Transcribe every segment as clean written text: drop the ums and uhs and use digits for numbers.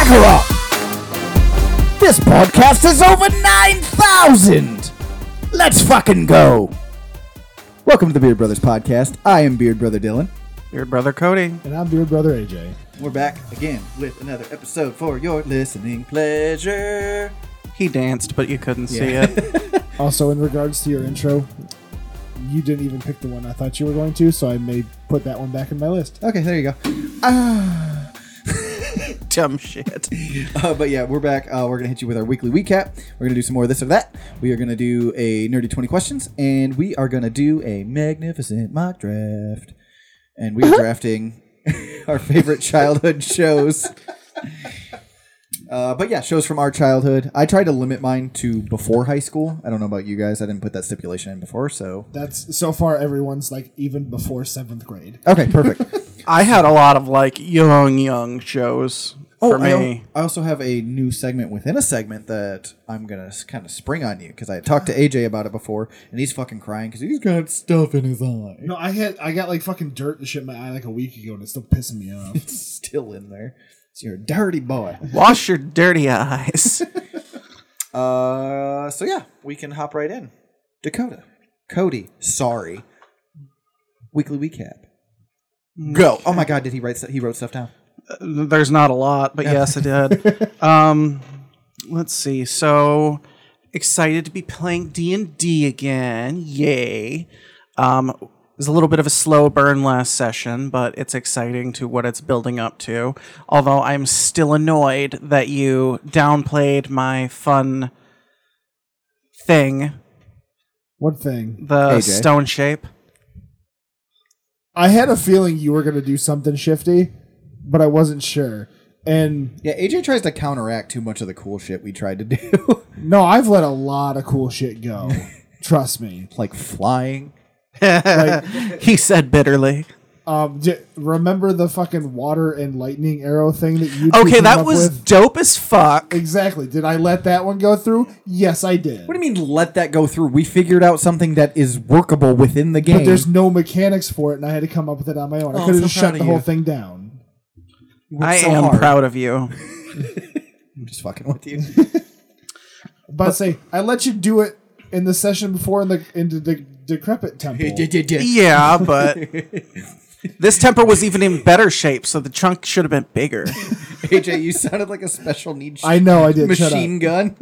Kakarot! This podcast is over 9,000! Let's fucking go! Welcome to the Beard Brothers podcast. I am Beard Brother Dylan. Beard Brother Cody. And I'm Beard Brother AJ. We're back again with another episode for your listening pleasure. He danced, but you couldn't see it. Also, in regards to your intro, you didn't even pick the one I thought you were going to, so I may put that one back in my list. Okay, there you go. Dumb shit. But yeah, we're back. We're going to hit you with our weekly recap. We're going to do some more of this or that. We are going to do a nerdy 20 questions, and we are going to do a magnificent mock draft. And we are drafting our favorite childhood shows. But yeah, shows from our childhood. I tried to limit mine to before high school. I don't know about you guys. I didn't put that stipulation in before, so... That's, so far, everyone's like even before 7th grade. Okay, perfect. I had a lot of like young shows for me. I also have a new segment within a segment that I'm going to kind of spring on you, because I talked to AJ about it before, and he's fucking crying because he's got stuff in his eye. No, I got like fucking dirt and shit in my eye like a week ago, and it's still pissing me off. It's still in there. So you're a dirty boy. Wash your dirty eyes. So yeah, we can hop right in. Dakota. Cody. Sorry. Weekly recap. Go. Oh my God, did he write stuff? He wrote stuff down? There's not a lot, but yes, I did. Let's see. So excited to be playing D&D again. Yay. It was a little bit of a slow burn last session, but it's exciting to what it's building up to. Although I'm still annoyed that you downplayed my fun thing. What thing? The AJ. stone shape. I had a feeling you were going to do something shifty, but I wasn't sure. And Yeah, AJ tries to counteract too much of the cool shit we tried to do. no, I've let a lot of cool shit go. Trust me. Like flying. He said bitterly. Remember the fucking water and lightning arrow thing that you Okay, came that up was with? dope as fuck. Exactly. Did I let that one go through? Yes, I did. What do you mean let that go through? We figured out something that is workable within the game. But there's no mechanics for it, and I had to come up with it on my own. I Oh, could I'm have so just proud shut of the you. whole thing down. You worked I so am hard. proud of you. I'm just fucking with you. But say I let you do it in the session before in the decrepit temple. Yeah, but this temper was even in better shape, so the chunk should have been bigger. AJ, you sounded like a special needs I know I did. machine gun.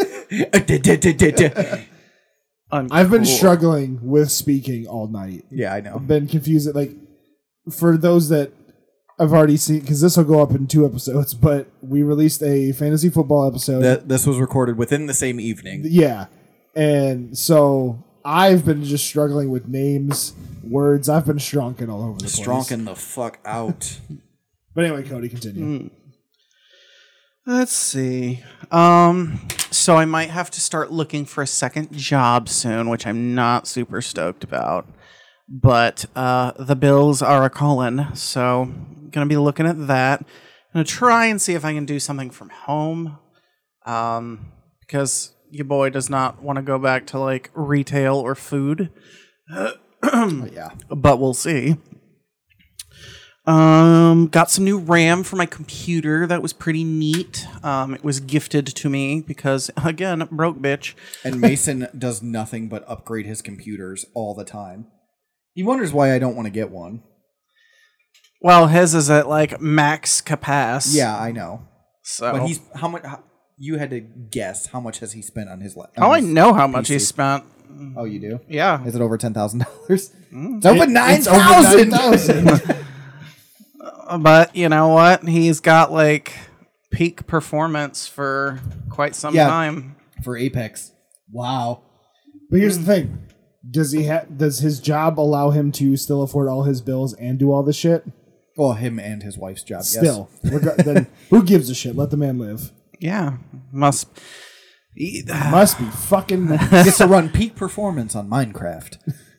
I've been struggling with speaking all night. Yeah, I know. I've been confused. Like for those that I've already seen, because this will go up in 2 episodes. But we released a fantasy football episode. This was recorded within the same evening. Yeah. And so I've been just struggling with names, words. I've been stronking all over the place. Stronking the fuck out. But anyway, Cody, continue. Let's see. So I might have to start looking for a second job soon, which I'm not super stoked about. But the bills are a calling, so I'm gonna be looking at that. I'm gonna try and see if I can do something from home, because your boy does not want to go back to like retail or food. Yeah. But we'll see. Got some new RAM for my computer. That was pretty neat. It was gifted to me because, again, broke bitch. And Mason does nothing but upgrade his computers all the time. He wonders why I don't want to get one. Well, his is at like max capacity. Yeah, I know. So But how much? You had to guess how much has he spent on his? I know how much PC? he spent. Oh, you do? Yeah. Is it over $10,000? It's over It's over 9,000. But you know what? He's got like peak performance for quite some time. For Apex. Wow. But here's the thing: does his job allow him to still afford all his bills and do all this shit? Well, him and his wife's job. Still, then who gives a shit? Let the man live. Yeah. Must be fucking. Yes. Gets to run peak performance on Minecraft.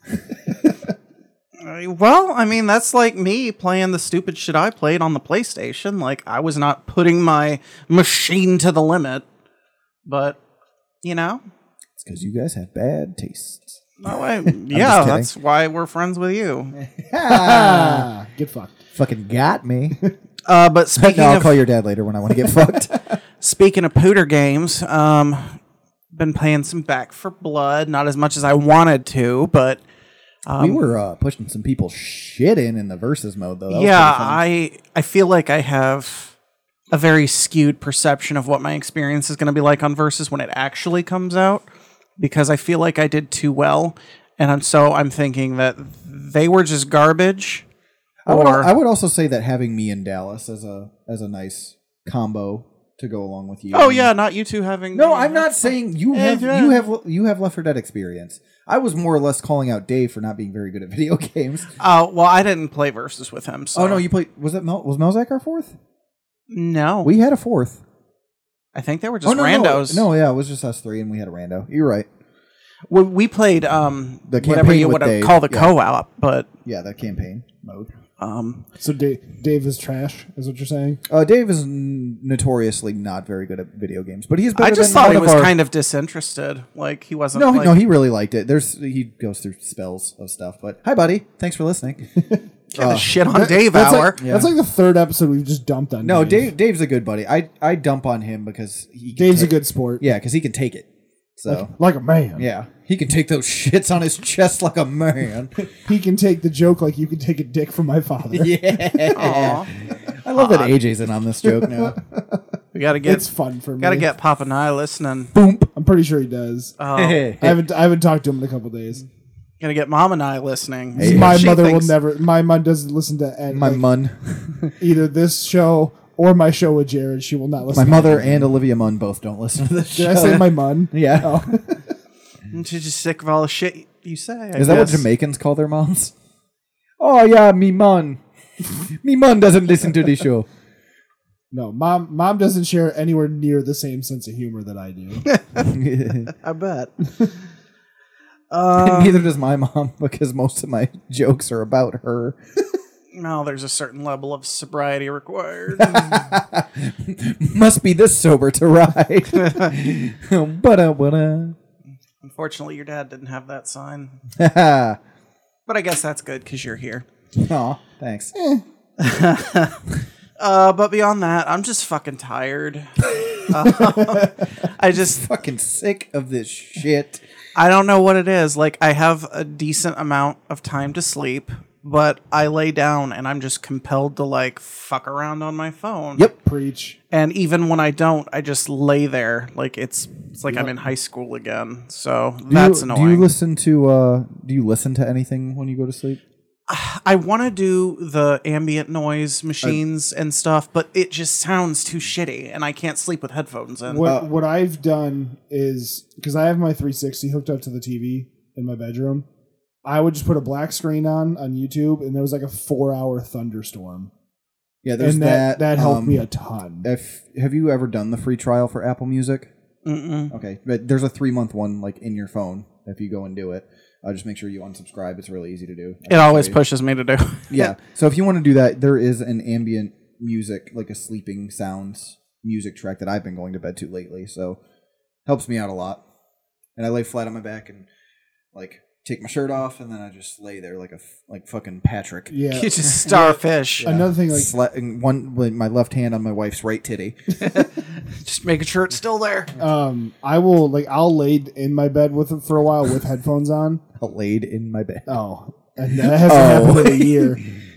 Well, I mean, that's like me playing the stupid shit I played on the PlayStation. Like, I was not putting my machine to the limit. But, you know. It's because you guys have bad tastes. No, yeah, kidding. that's why we're friends with you. Get fucked. Fucking got me. But speaking I'll of call your dad later when I want to get fucked. speaking of pooter games, been playing some Back for Blood. Not as much as I wanted to, but We were pushing some people's shit in the versus mode, though. That was yeah, pretty fun. I feel like I have a very skewed perception of what my experience is going to be like on versus when it actually comes out, because I feel like I did too well, and so I'm thinking that they were just garbage. I would also say that having me in Dallas as a nice combo to go along with you. Oh yeah, not you two having. No, I'm not saying you have Left 4 Dead experience. I was more or less calling out Dave for not being very good at video games. Oh well, I didn't play versus with him. So. Oh no, you played. Was Melzak our fourth? No, We had a fourth. I think they were just randos. No, yeah, it was just us three, and we had a rando. You're right. We played The whatever campaign you with would Dave, call the yeah. co-op, but Yeah, that campaign mode. So Dave is trash, is what you're saying? Dave is notoriously not very good at video games, but he's better I just than thought one he of was our- kind of disinterested. Like he wasn't. No, like, no, he really liked it. He goes through spells of stuff. But hi, buddy. Thanks for listening. kinda shit on Dave That's Hour. like, that's like the third episode we've just dumped on. No, Dave. Dave's a good buddy. I dump on him because Dave's a good sport. Yeah, because he can take it. So Like a man. yeah, he can take those shits on his chest like a man. He can take the joke like you can take a dick from my father. Yeah, Aw. I love that AJ's in on this joke now. We gotta get It's fun for me. gotta get Papa and I listening. I'm pretty sure he does. Hey. I haven't talked to him in a couple days. Gotta get Mom and I listening. Hey. My She mother thinks- will never. My mom doesn't listen to My mun, either this show or my show with Jared. She will not listen. my to mother anything. and Olivia Munn both don't listen to this Did show. I say my mun? Yeah. Oh. She's just sick of all the shit you say. I Is that what guess. Jamaicans call their moms? Oh yeah, me mun. Me mun doesn't listen to the show. No, mom doesn't share anywhere near the same sense of humor that I do. I bet. Neither does my mom because most of my jokes are about her. No, there's a certain level of sobriety required. Must be this sober to ride. But Unfortunately, your dad didn't have that sign. Aw, But I guess that's good because you're here. thanks. But beyond that, I'm just fucking tired. I just Fucking sick of this shit. I don't know what it is. Like, I have a decent amount of time to sleep, but I lay down and I'm just compelled to, like, fuck around on my phone. Yep. Preach. And even when I don't, I just lay there. Like, it's like I'm in high school again. So that's annoying. Do you listen to anything when you go to sleep? I want to do the ambient noise machines and stuff, but it just sounds too shitty, and I can't sleep with headphones in. What I've done is, because I have my 360 hooked up to the TV in my bedroom, I would just put a black screen on YouTube, and there was like a 4-hour thunderstorm. Yeah, there's And that helped me a ton. Have you ever done the free trial for Apple Music? Mm-mm. Okay, but there's a 3-month one like in your phone if you go and do it. Just make sure you unsubscribe. It's really easy to do. It always pushes me to do. Yeah. So if you want to do that, there is an ambient music, like a sleeping sounds music track that I've been going to bed to lately. So helps me out a lot. And I lay flat on my back and like take my shirt off, and then I just lay there like fucking Patrick. Yeah. You just starfish. Another thing, like With my left hand on my wife's right titty. Just making sure it's still there. I'll lay in my bed with it for a while with headphones on. Laid in my bed. Oh, and that hasn't happened in a year.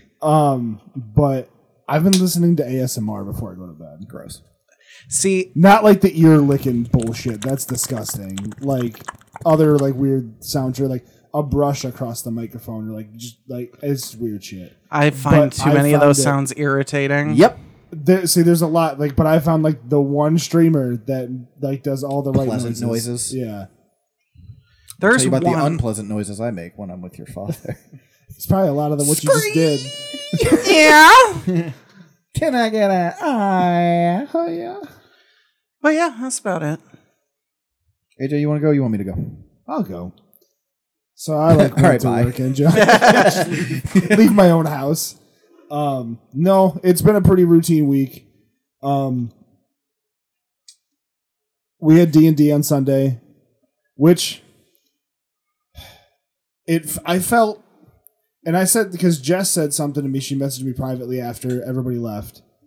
But I've been listening to ASMR before I go to bed. Gross. See, Not like the ear licking bullshit. That's disgusting. Like other like weird sounds, or like a brush across the microphone, or like just like it's weird shit. I find But too I many of found those it- sounds irritating. Yep. There's a lot like, but I found like the one streamer that like does all the right Pleasant noises. Yeah, Tell There's you about one. the unpleasant noises I make when I'm with your father. it's probably a lot of what you just did. Yeah. Can I get a eye? Oh yeah, But yeah, that's about it. AJ, you want to go? You want me to go? I'll go. So I like All right, going bye. to work and just leave my own house. No, it's been a pretty routine week. We had D&D on Sunday, which I felt, and I said, because Jess said something to me, she messaged me privately after everybody left.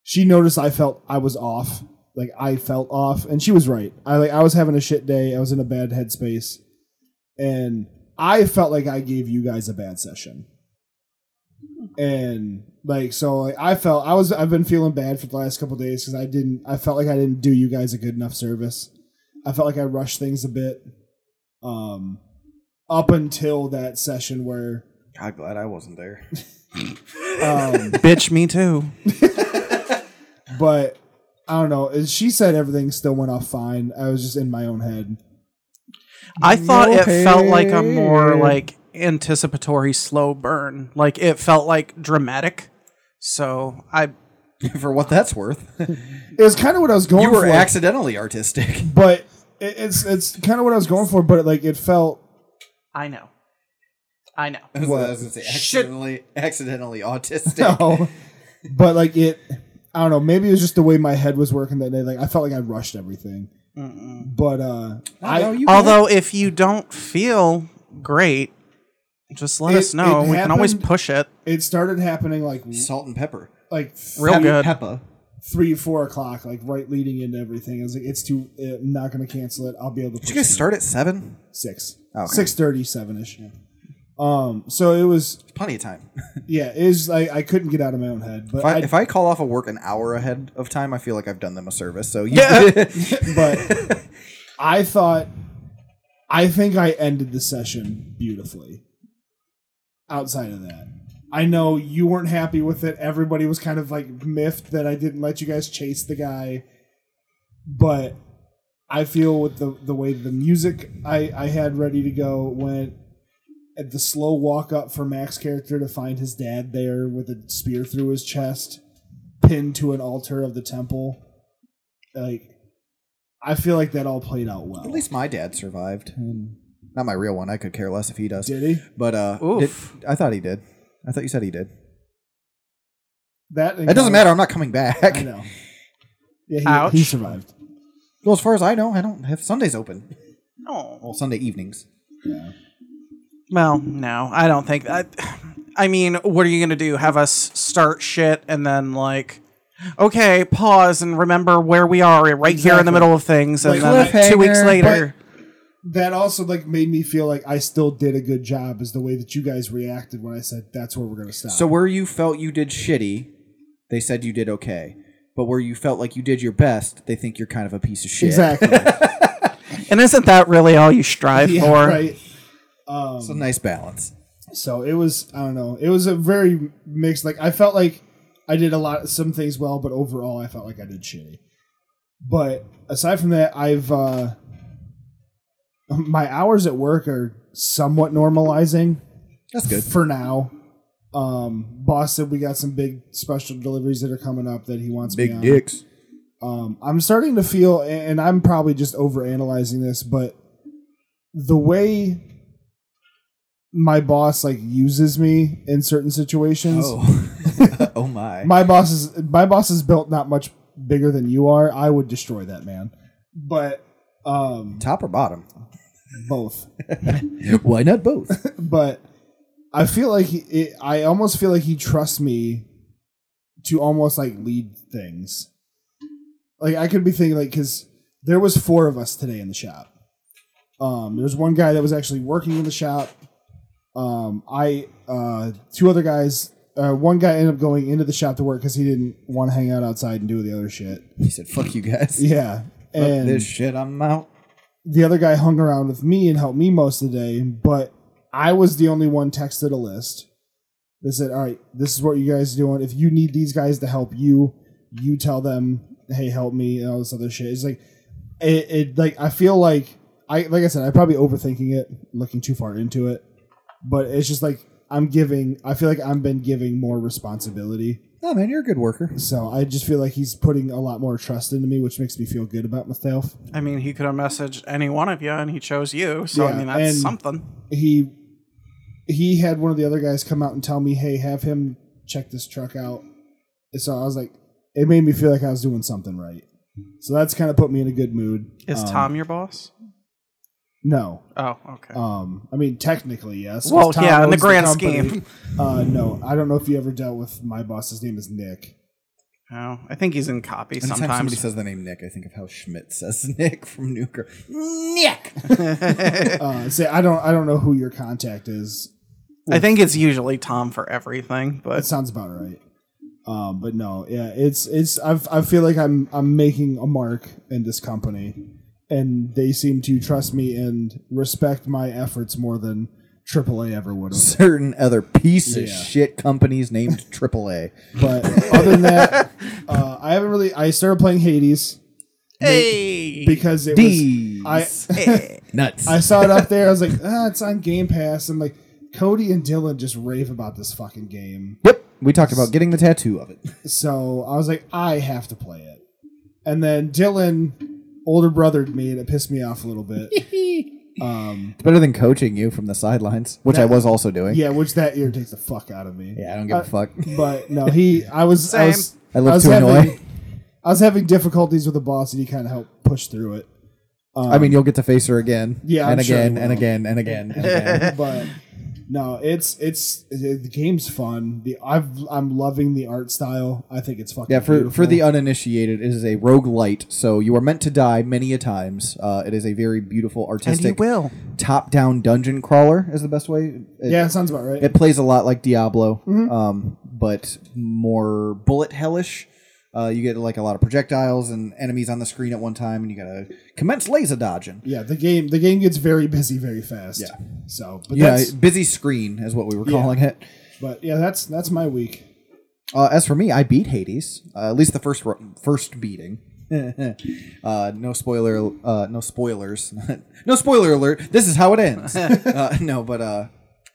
she noticed I was off. Like I felt off, and she was right. I was having a shit day. I was in a bad headspace, and I felt like I gave you guys a bad session. And I've been feeling bad for the last couple of days because I felt like I didn't do you guys a good enough service. I felt like I rushed things a bit. Up until that session where God, glad I wasn't there. Bitch, me too. But I don't know. She said everything still went off fine. I was just in my own head. I thought it felt like a more like anticipatory slow burn. Like it felt like dramatic. So For what that's worth. It was kind of what I was going for. You were accidentally artistic. But it's kind of what I was going for, but like it felt. I know. I was going to say accidentally autistic. No. But like I don't know, maybe it was just the way my head was working that day. Like I felt like I rushed everything. But although if you don't feel great, just let us know. We can always push it. It started happening like salt and pepper. Like real good. Pepper. 3-4 o'clock, like right leading into everything. I was like, I'm not going to cancel it. I'll be able to. Did you guys start at 7? 6. Okay. 6:30, 7-ish. So it was plenty of time. Yeah, it was like I couldn't get out of my own head. But if I call off of work an hour ahead of time, I feel like I've done them a service. So but I think I ended the session beautifully. Outside of that, I know you weren't happy with it. Everybody was kind of like miffed that I didn't let you guys chase the guy. But I feel with the way the music I had ready to go went, at the slow walk up for Mac's character to find his dad there with a spear through his chest, pinned to an altar of the temple. Like, I feel like that all played out well. At least my dad survived. Not my real one. I could care less if he does. Did he? But I thought he did. I thought you said he did. That doesn't matter. I'm not coming back. I know. Yeah, he survived. Well, as far as I know, I don't have Sundays open. No. Well, Sunday evenings. Yeah. Well, no, I don't think that. I mean, what are you going to do? Have us start shit and then, like, okay, pause and remember where we are right here in the middle of things. And like, then 2 weeks later. That also, like, made me feel like I still did a good job, is the way that you guys reacted when I said that's where we're going to stop. So where you felt you did shitty, they said you did okay. But where you felt like you did your best, they think you're kind of a piece of shit. Exactly. And isn't that really all you strive for? Right. It's a nice balance. So it was, I don't know, it was a very mixed, like, I felt like I did some things well, but overall I felt like I did shitty. But aside from that, my hours at work are somewhat normalizing. That's good. For now. Boss said we got some big special deliveries that are coming up that he wants me on. Big dicks. I'm starting to feel, and I'm probably just overanalyzing this, but the way my boss like uses me in certain situations. Oh, oh my! My boss is built not much bigger than you are. I would destroy that man. But top or bottom? Both. Why not both? But I feel like I almost feel like he trusts me to almost like lead things. Like I could be thinking like, because there was 4 of us today in the shop. There was one guy that was actually working in the shop. 2 other guys. One guy ended up going into the shop to work because he didn't want to hang out outside and do the other shit. He said, "Fuck you guys." Yeah, and this shit, I'm out. The other guy hung around with me and helped me most of the day, but I was the only one texted a list. They said, "All right, this is what you guys are doing. If you need these guys to help you, you tell them, hey, help me," and all this other shit. It's like, like I feel like like I said, I'm probably overthinking it, looking too far into it. But it's just like I feel like I've been giving more responsibility. Oh man, you're a good worker. So I just feel like he's putting a lot more trust into me, which makes me feel good about myself. I mean, he could have messaged any one of you and he chose you. So, yeah, I mean, that's something. He had one of the other guys come out and tell me, hey, have him check this truck out. And so I was like, it made me feel like I was doing something right. So that's kind of put me in a good mood. Is Tom your boss? No. Oh, okay. I mean, technically, yes. Well, yeah, in the grand scheme. No, I don't know if you ever dealt with my boss. His name is Nick. Oh, I think he's in copy Anytime sometimes. somebody says the name Nick, I think of how Schmidt says Nick from New Girl. Nick! Say, I don't know who your contact is. I think it's usually Tom for everything, That but sounds about right. But no, yeah, I feel like I'm making a mark in this company, and they seem to trust me and respect my efforts more than AAA ever would have. Certain other piece of Yeah. shit companies named AAA. But other than that, I started playing Hades hey, because it D's. was Nuts. I saw it up there. I was like, it's on Game Pass. I'm like, Cody and Dylan just rave about this fucking game. Yep. We talked about getting the tattoo of it. So I was like, I have to play it. And then Dylan older brothered me, and it pissed me off a little bit. It's better than coaching you from the sidelines, which I was also doing. Yeah, which that irritates the fuck out of me. Yeah, I don't give a fuck. But no, I was live to annoy. I was having difficulties with the boss, and he kind of helped push through it. I mean, you'll get to face her again. Yeah, and I'm sure again, you and will. again, and again, and again. But no, the game's fun. I'm loving the art style. I think it's fucking Yeah, for beautiful. the uninitiated, it is a roguelite, so you are meant to die many a times. It is a very beautiful, and artistic, you will. top-down dungeon crawler is the best way. Yeah, it sounds about right. It plays a lot like Diablo, but more bullet hellish. You get like a lot of projectiles and enemies on the screen at one time, and you gotta commence laser dodging. Yeah, the game gets very busy very fast. Yeah. So, but Yeah, that's busy screen is what we were calling it. but yeah, that's my week. As for me, I beat Hades. At least the first beating. No spoiler. No spoilers. No spoiler alert. This is how it ends. No, but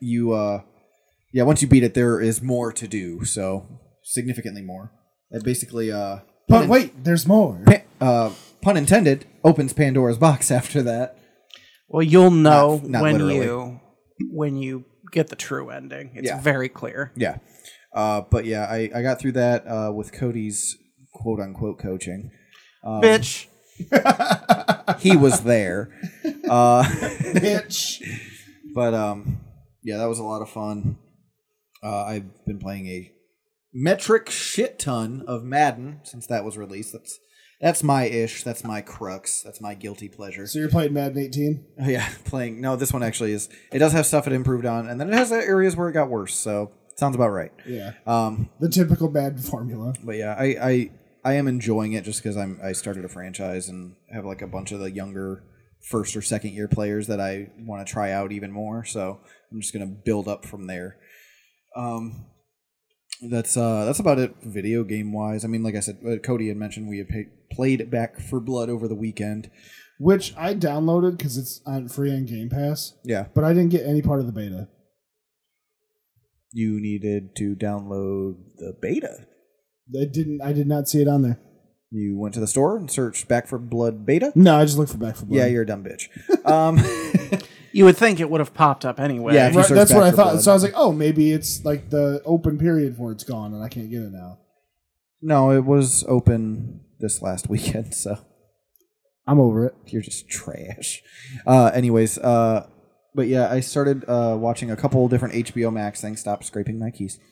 yeah. Once you beat it, there is more to do. So significantly more. It basically, But wait, there's more. pun intended, opens Pandora's box after that. Well, you'll know Not when literally. you get the true ending. It's Yeah. very clear. Yeah. But yeah, I got through that with Cody's quote unquote coaching. Bitch. He was there. Bitch. But yeah, that was a lot of fun. I've been playing a metric shit ton of Madden since that was released. That's my ish. That's my crux. That's my guilty pleasure. So you're playing Madden 18? Oh, yeah, playing. No, this one actually is. It does have stuff it improved on, and then it has areas where it got worse. So it sounds about right. Yeah. The typical Madden formula. But yeah, I am enjoying it just because I started a franchise and have like a bunch of the younger first or second year players that I want to try out even more. So I'm just gonna build up from there. That's about it video game wise. I mean, like I said, Cody had mentioned we had played Back 4 Blood over the weekend. Which I downloaded because it's free on Game Pass. Yeah. But I didn't get any part of the beta. You needed to download the beta. I did not see it on there. You went to the store and searched Back 4 Blood beta? No, I just looked for Back 4 Blood. Yeah, you're a dumb bitch. You would think it would have popped up anyway. Yeah, if you Right, search that's what Back I 4 thought. Blood. So I was like, oh, maybe it's like the open period for it's gone and I can't get it now. No, it was open this last weekend, so I'm over it. you're just trash. Anyways, but yeah, I started watching a couple different HBO Max things. Stop scraping my keys.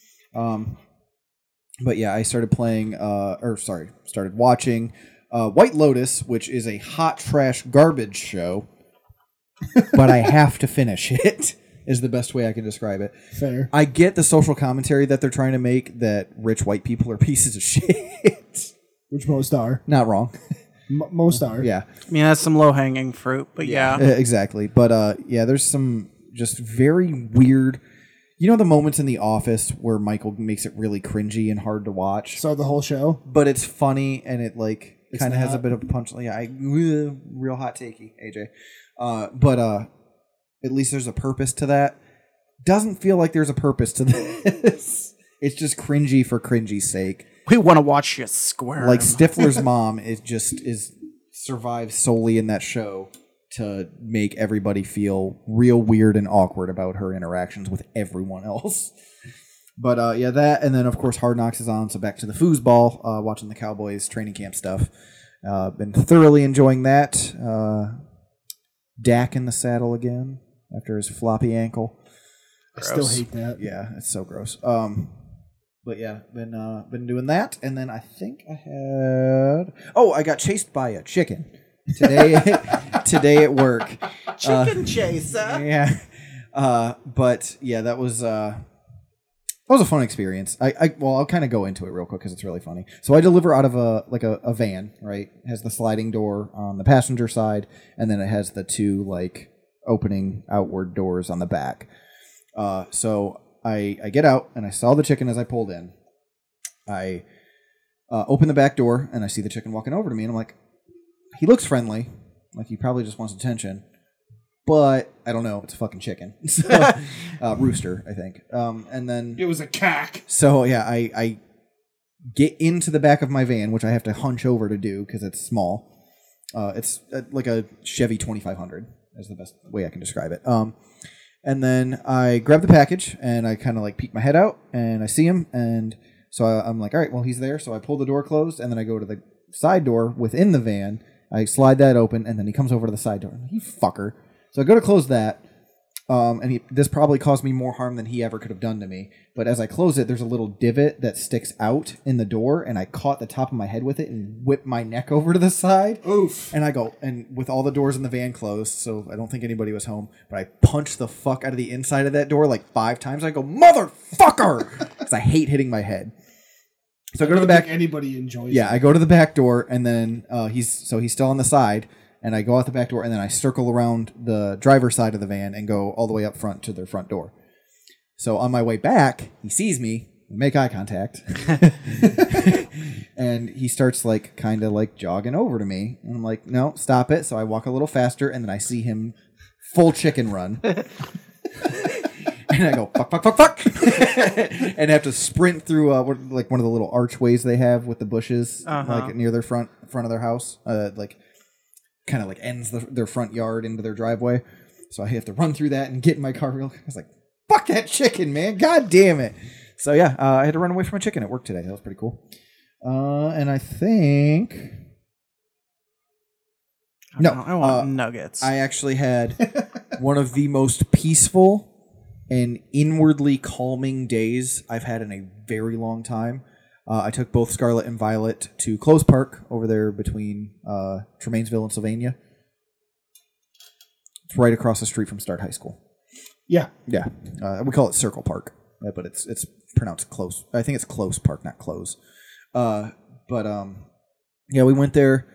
But yeah, I started started watching White Lotus, which is a hot trash garbage show. But I have to finish it, is the best way I can describe it. Fair. I get the social commentary that they're trying to make that rich white people are pieces of shit. Which most are. Not wrong. Most are. Yeah. I mean, that's some low hanging fruit, but yeah. Exactly. But yeah, there's some just very weird. You know the moments in The Office where Michael makes it really cringy and hard to watch, So the whole show. but it's funny and it like kind of has a not. bit of a punch. Yeah, real hot takey, AJ. But at least there's a purpose to that. Doesn't feel like there's a purpose to this. It's just cringy for cringy's sake. We want to watch you squirm. Like Stifler's mom is survives solely in that show to make everybody feel real weird and awkward about her interactions with everyone else. But yeah, that, and then of course Hard Knocks is on, so back to the foosball, watching the Cowboys training camp stuff. Been thoroughly enjoying that. Dak in the saddle again after his floppy ankle. I still hate that. Yeah, it's so gross. But yeah, been doing that, and then I think I got chased by a chicken today. Today at work, Chicken chaser. yeah. But yeah, that was a fun experience. I'll kind of go into it real quick because it's really funny. So I deliver out of a van, right? It has the sliding door on the passenger side, and then it has the two like opening outward doors on the back. So I get out and I saw the chicken as I pulled in. I open the back door and I see the chicken walking over to me, and I'm like, he looks friendly, like he probably just wants attention. But I don't know. It's a fucking chicken. So, rooster, I think. And then It was a cack. so yeah, I get into the back of my van, which I have to hunch over to do because it's small. It's like a Chevy 2500 is the best way I can describe it. And then I grab the package and I kind of like peek my head out and I see him, and so I'm like, all right, well he's there. So I pull the door closed and then I go to the side door within the van. I slide that open and then he comes over to the side door. I'm like, you fucker. So I go to close that, and this probably caused me more harm than he ever could have done to me. But as I close it, there's a little divot that sticks out in the door, and I caught the top of my head with it and whipped my neck over to the side. Oof. And I go, and with all the doors in the van closed, so I don't think anybody was home, but I punched the fuck out of the inside of that door like 5 times. I go, motherfucker! Because I hate hitting my head. So I go to the back. Anybody enjoys Yeah, it. I go to the back door, and then he's still on the side. And I go out the back door, and then I circle around the driver's side of the van and go all the way up front to their front door. So on my way back, he sees me, we make eye contact, and he starts like kind of like jogging over to me. And I'm like, no, stop it. So I walk a little faster, and then I see him full chicken run. And I go, fuck, fuck, fuck, fuck. And I have to sprint through like one of the little archways they have with the bushes like near their front of their house. Kind of like ends their front yard into their driveway. So I have to run through that and get in my car real quick. I was like, fuck that chicken, man. God damn it. So yeah, I had to run away from a chicken at work today. That was pretty cool. And I think... I want nuggets. I actually had one of the most peaceful and inwardly calming days I've had in a very long time. I took both Scarlett and Violet to Close Park over there between Tremainsville and Sylvania. It's right across the street from Start High School. Yeah. Yeah. We call it Circle Park, but it's pronounced Close. I think it's Close Park, not Close. Yeah, we went there.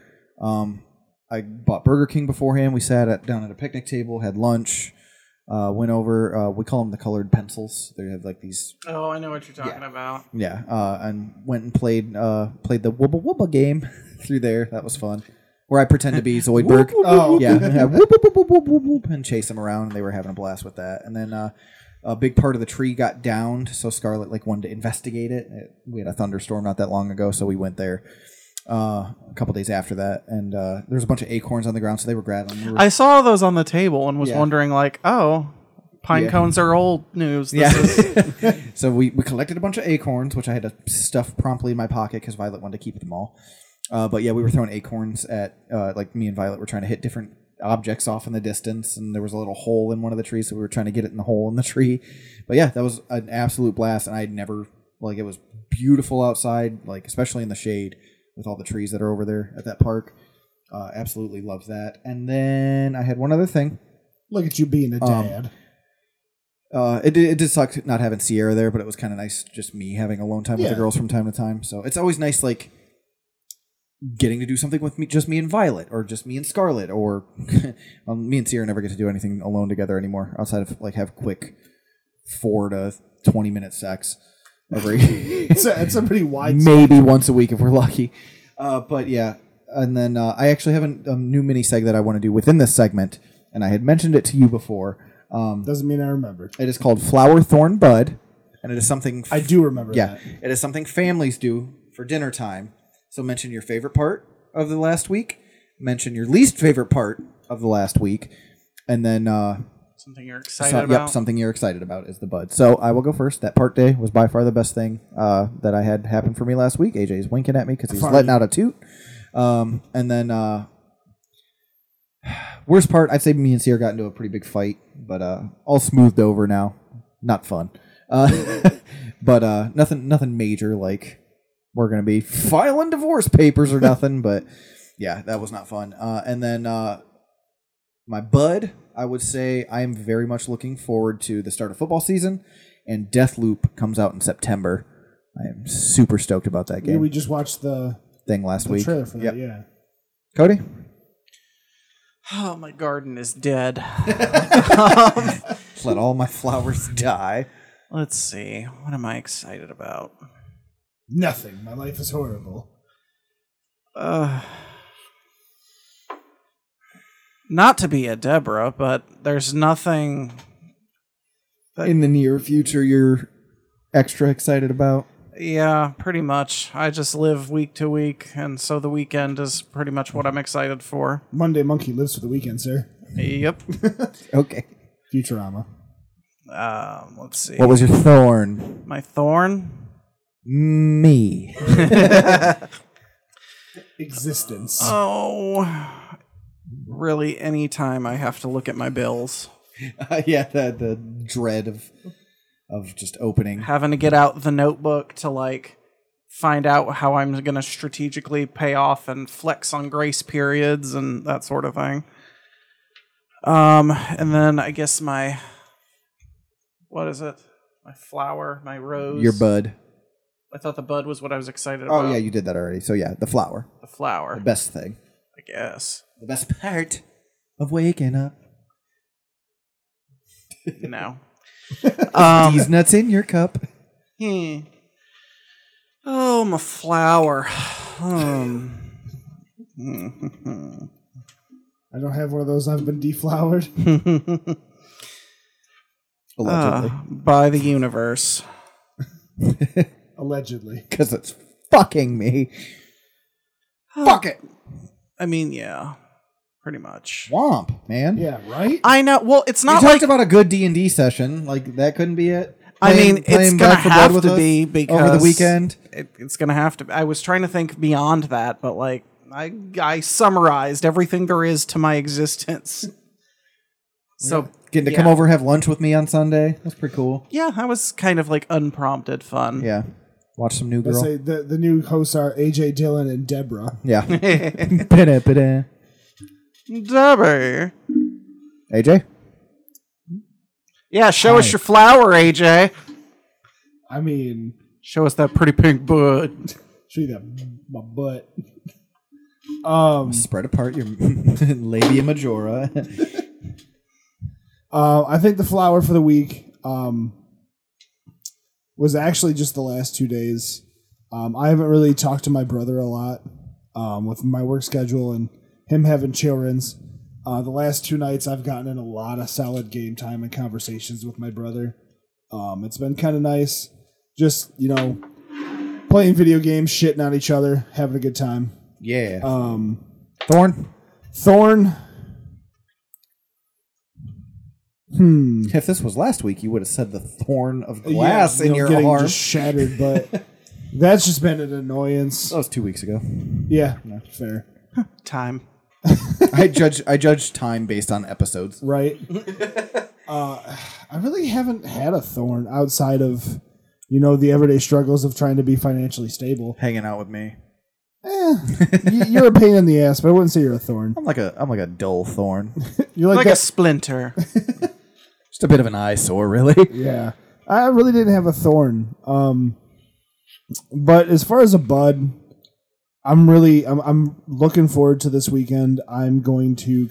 I bought Burger King beforehand. We sat down at a picnic table, had lunch. Went over, we call them the colored pencils. They have like these. Oh, I know what you're talking about. Yeah, and went and played the Wubba Wubba game through there. That was fun. Where I pretend to be Zoidberg. Oh. Yeah. Whoop, whoop, whoop, whoop, whoop, whoop, and chase them around. They were having a blast with that. And then a big part of the tree got downed, so Scarlett like wanted to investigate it. We had a thunderstorm not that long ago, so we went there. A couple days after that, and there was a bunch of acorns on the ground, so they were grabbing them. I saw those on the table and was wondering, like, oh, pine Yeah. cones are old news. This is So we collected a bunch of acorns, which I had to stuff promptly in my pocket because Violet wanted to keep them all. But yeah, we were throwing acorns at, like me and Violet were trying to hit different objects off in the distance, and there was a little hole in one of the trees, so we were trying to get it in the hole in the tree. But yeah, that was an absolute blast, and I'd never, like, it was beautiful outside, like, especially in the shade. With all the trees that are over there at that park. Absolutely love that. And then I had one other thing. Look at you being a dad. It did suck not having Sierra there, but it was kind of nice just me having alone time with the girls from time to time. So it's always nice, like, getting to do something with just me and Violet, or just me and Scarlett, or well, me and Sierra never get to do anything alone together anymore, outside of, like, have quick 4 to 20 minute sex. It's a pretty wide. Maybe once a week if we're lucky. But yeah, and then I actually have a new mini seg that I want to do within this segment, and I had mentioned it to you before. Doesn't mean I remembered. It is called Flower Thorn Bud, and it is something. I do remember that. It is something families do for dinner time. So mention your favorite part of the last week, mention your least favorite part of the last week, and then something you're excited about. Yep, something you're excited about is the bud. So I will go first. That park day was by far the best thing that I had happen for me last week. AJ's winking at me because he's letting out a toot. And then worst part, I'd say me and Sierra got into a pretty big fight, but all smoothed over now. Not fun. But nothing major like we're gonna be filing divorce papers or nothing. But yeah, that was not fun. And then my bud, I would say I am very much looking forward to the start of football season, and Deathloop comes out in September. I am super stoked about that game. Yeah, we just watched the thing last week. trailer for that. Yeah. Cody? Oh, my garden is dead. Let all my flowers die. Let's see. What am I excited about? Nothing. My life is horrible. Not to be a Deborah, but there's nothing In the near future, you're extra excited about? Yeah, pretty much. I just live week to week, and so the weekend is pretty much what I'm excited for. Monday Monkey lives for the weekend, sir. Yep. Okay. Futurama. Let's see. What was your thorn? My thorn? Me. Existence. Oh, really, anytime I have to look at my bills. Yeah, the dread of just opening. Having to get out the notebook to, like, find out how I'm going to strategically pay off and flex on grace periods and that sort of thing. And then I guess what is it? My flower, my rose. Your bud. I thought the bud was what I was excited about. Oh, yeah, you did that already. So, yeah, the flower. The flower. The best thing. I guess. The best part of waking up. No. These nuts in your cup. Oh, my flower. I don't have one of those. I've been deflowered. Allegedly. By the universe. Allegedly. Because it's fucking me. Fuck it. I mean, yeah. Pretty much. Womp, man. Yeah, right? I know. Well, it's You not talked like... about a good D&D session. Like, that couldn't be it? I mean, it's playing going to Back 4 Blood have with to us be because... over the weekend? It's going to have to... I was trying to think beyond that, but, like, I summarized everything there is to my existence. So... Getting to come over and have lunch with me on Sunday. That's pretty cool. Yeah, that was kind of, like, unprompted fun. Yeah. Watch some New Let's Girl. say the new hosts are AJ Dillon and Deborah. Yeah. Ba-da-ba-da. Debbie. AJ? Yeah, show us your flower, AJ. I mean, Show us that pretty pink bud. show you that my butt. Spread apart your labia majora. I think the flower for the week was actually just the last 2 days. I haven't really talked to my brother a lot with my work schedule and him having children's. The last 2 nights I've gotten in a lot of solid game time and conversations with my brother. It's been kind of nice. Just, playing video games, shitting on each other, having a good time. Yeah. Thorn? If this was last week, you would have said the thorn of glass in your getting arm. just shattered, but that's just been an annoyance. That was 2 weeks ago. Yeah, fair. Time. I judge time based on episodes. Right. I really haven't had a thorn outside of, the everyday struggles of trying to be financially stable. Hanging out with me. You're a pain in the ass, but I wouldn't say you're a thorn. I'm like a dull thorn. You're Like that, a splinter. Just a bit of an eyesore, really. Yeah. I really didn't have a thorn. But as far as a bud, I'm looking forward to this weekend. I'm going to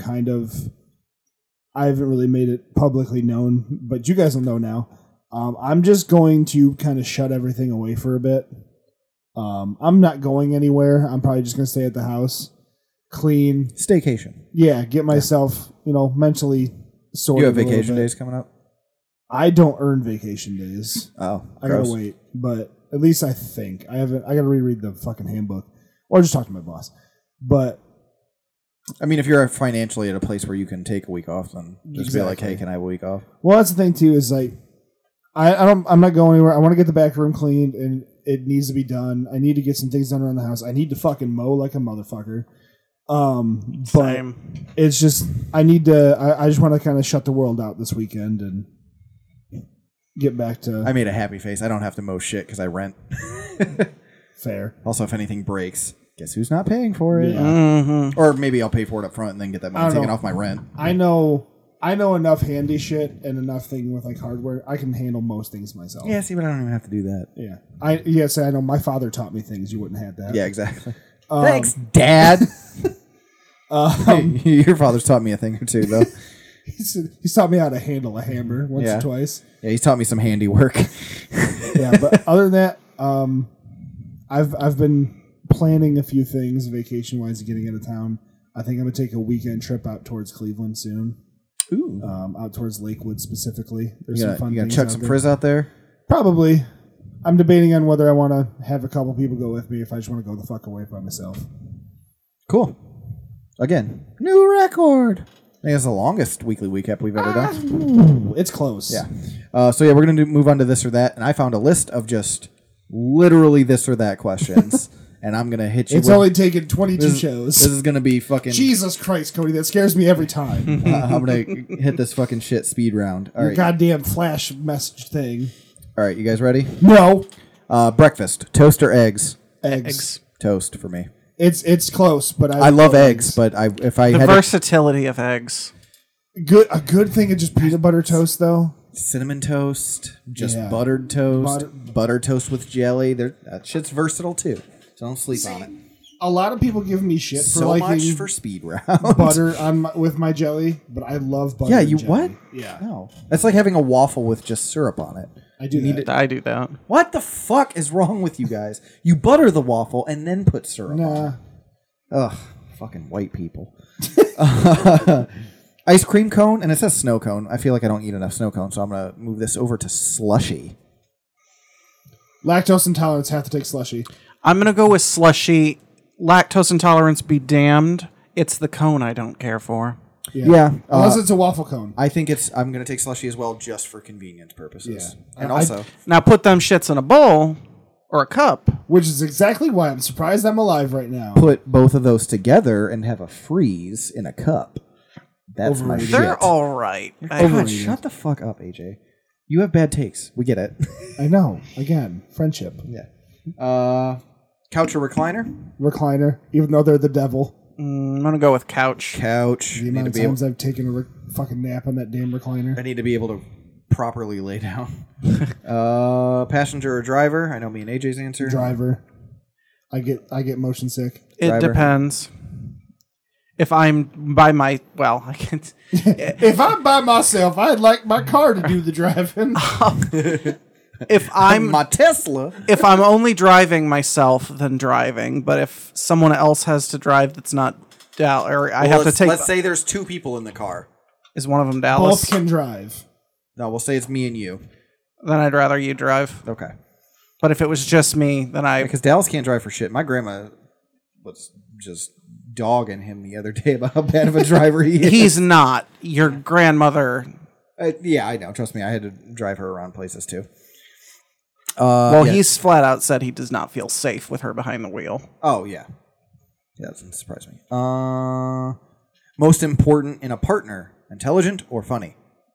I haven't really made it publicly known, but you guys will know now. I'm just going to kind of shut everything away for a bit. I'm not going anywhere. I'm probably just going to stay at the house, clean. Staycation. Yeah, get myself, mentally sorted. You have a little vacation bit. days coming up? I don't earn vacation days. Oh, I gotta gross. wait, but at least I think I haven't. I gotta reread the fucking handbook, or just talk to my boss. But I mean, if you're financially at a place where you can take a week off, then just be like, Exactly. "Hey, can I have a week off?" well, that's the thing too. Is like, I'm not going anywhere. I want to get the back room cleaned, and it needs to be done. I need to get some things done around the house. I need to fucking mow like a motherfucker. But Same. it's just I need to. I just want to kind of shut the world out this weekend and get back to I made a happy face. I don't have to mow shit because I rent. fair. Also, if anything breaks, guess who's not paying for it? Yeah. Or maybe I'll pay for it up front and then get that I money don't taken know. off my rent. I know enough handy shit and enough thing with like hardware. I can handle most things myself. Yeah, see, but I don't even have to do that. Yeah. I know my father taught me things you wouldn't have to have. Yeah, exactly. Thanks, Dad. Your father's taught me a thing or two, though. He's taught me how to handle a hammer once Yeah. or twice. Yeah, he's taught me some handiwork. Yeah, but other than that, I've been planning a few things vacation wise getting out of town. I think I'm gonna take a weekend trip out towards Cleveland soon. Ooh. Out towards Lakewood specifically. There's You some gotta, fun you gotta things chuck out some there. frizz out there? Probably. I'm debating on whether I want to have a couple people go with me, if I just want to go the fuck away by myself. Cool. Again, new record. I think it's the longest weekly recap we've ever done. It's close. Yeah. So yeah, we're gonna move on to this or that, and I found a list of just literally this or that questions, and I'm gonna hit you. It's with, only taken 22 this shows. is gonna be fucking. Jesus Christ, Cody, that scares me every time. I'm gonna hit this fucking shit speed round. All Your right. goddamn flash message thing. All right, you guys ready? No. Breakfast: toast or eggs? Eggs. Toast for me. It's close, but I love eggs, but if I The had versatility of eggs. a good thing of just peanut butter toast though. cinnamon toast, just Yeah. buttered toast, butter toast with jelly, that shit's versatile too. So don't sleep on it. A lot of people give me shit for So liking much for speed round. butter on with my jelly, but I love butter. Yeah, and you jelly. what? Yeah, No, that's like having a waffle with just syrup on it. I do need I do that. What the fuck is wrong with you guys? You butter the waffle and then put syrup on it. Nah, Ugh, fucking white people. Ice cream cone, and it says snow cone. I feel like I don't eat enough snow cone, so I'm going to move this over to slushy. lactose intolerance have to take slushy. I'm going to go with slushy. Lactose intolerance be damned. It's the cone I don't care for. Yeah. Unless it's a waffle cone. I think I'm going to take slushy as well just for convenience purposes. Yeah. And I- also... Now put them shits in a bowl or a cup. Which is exactly why I'm surprised I'm alive right now. put both of those together and have a freeze in a cup. That's my shit. They're all right. God, shut the fuck up, AJ. You have bad takes. We get it. I know. Again, friendship. Yeah. Couch or recliner? Recliner, even though they're the devil. I'm going to go with couch. Couch. The amount of times I've taken a fucking nap on that damn recliner. I need to be able to properly lay down. Passenger or driver? I know me and AJ's answer. Driver. I get motion sick. It Driver. depends. If I'm by my... Well, I can't... If I'm by myself, I'd like my car to do the driving. If I'm... My Tesla. if I'm only driving myself, then driving. But if someone else has to drive that's not or I have to take... Let's say there's two people in the car. Is one of them Dallas? Both can drive. No, we'll say it's me and you. Then I'd rather you drive. Okay. But if it was just me, then I... Because Dallas can't drive for shit. My grandma was just dogging him the other day about how bad of a driver he is. He's not. Your grandmother... Yeah, I know. Trust me, I had to drive her around places too. Well, yeah. he's flat out said he does not feel safe with her behind the wheel. Oh, yeah. Yeah, that doesn't surprise me. Most important in a partner, intelligent or funny?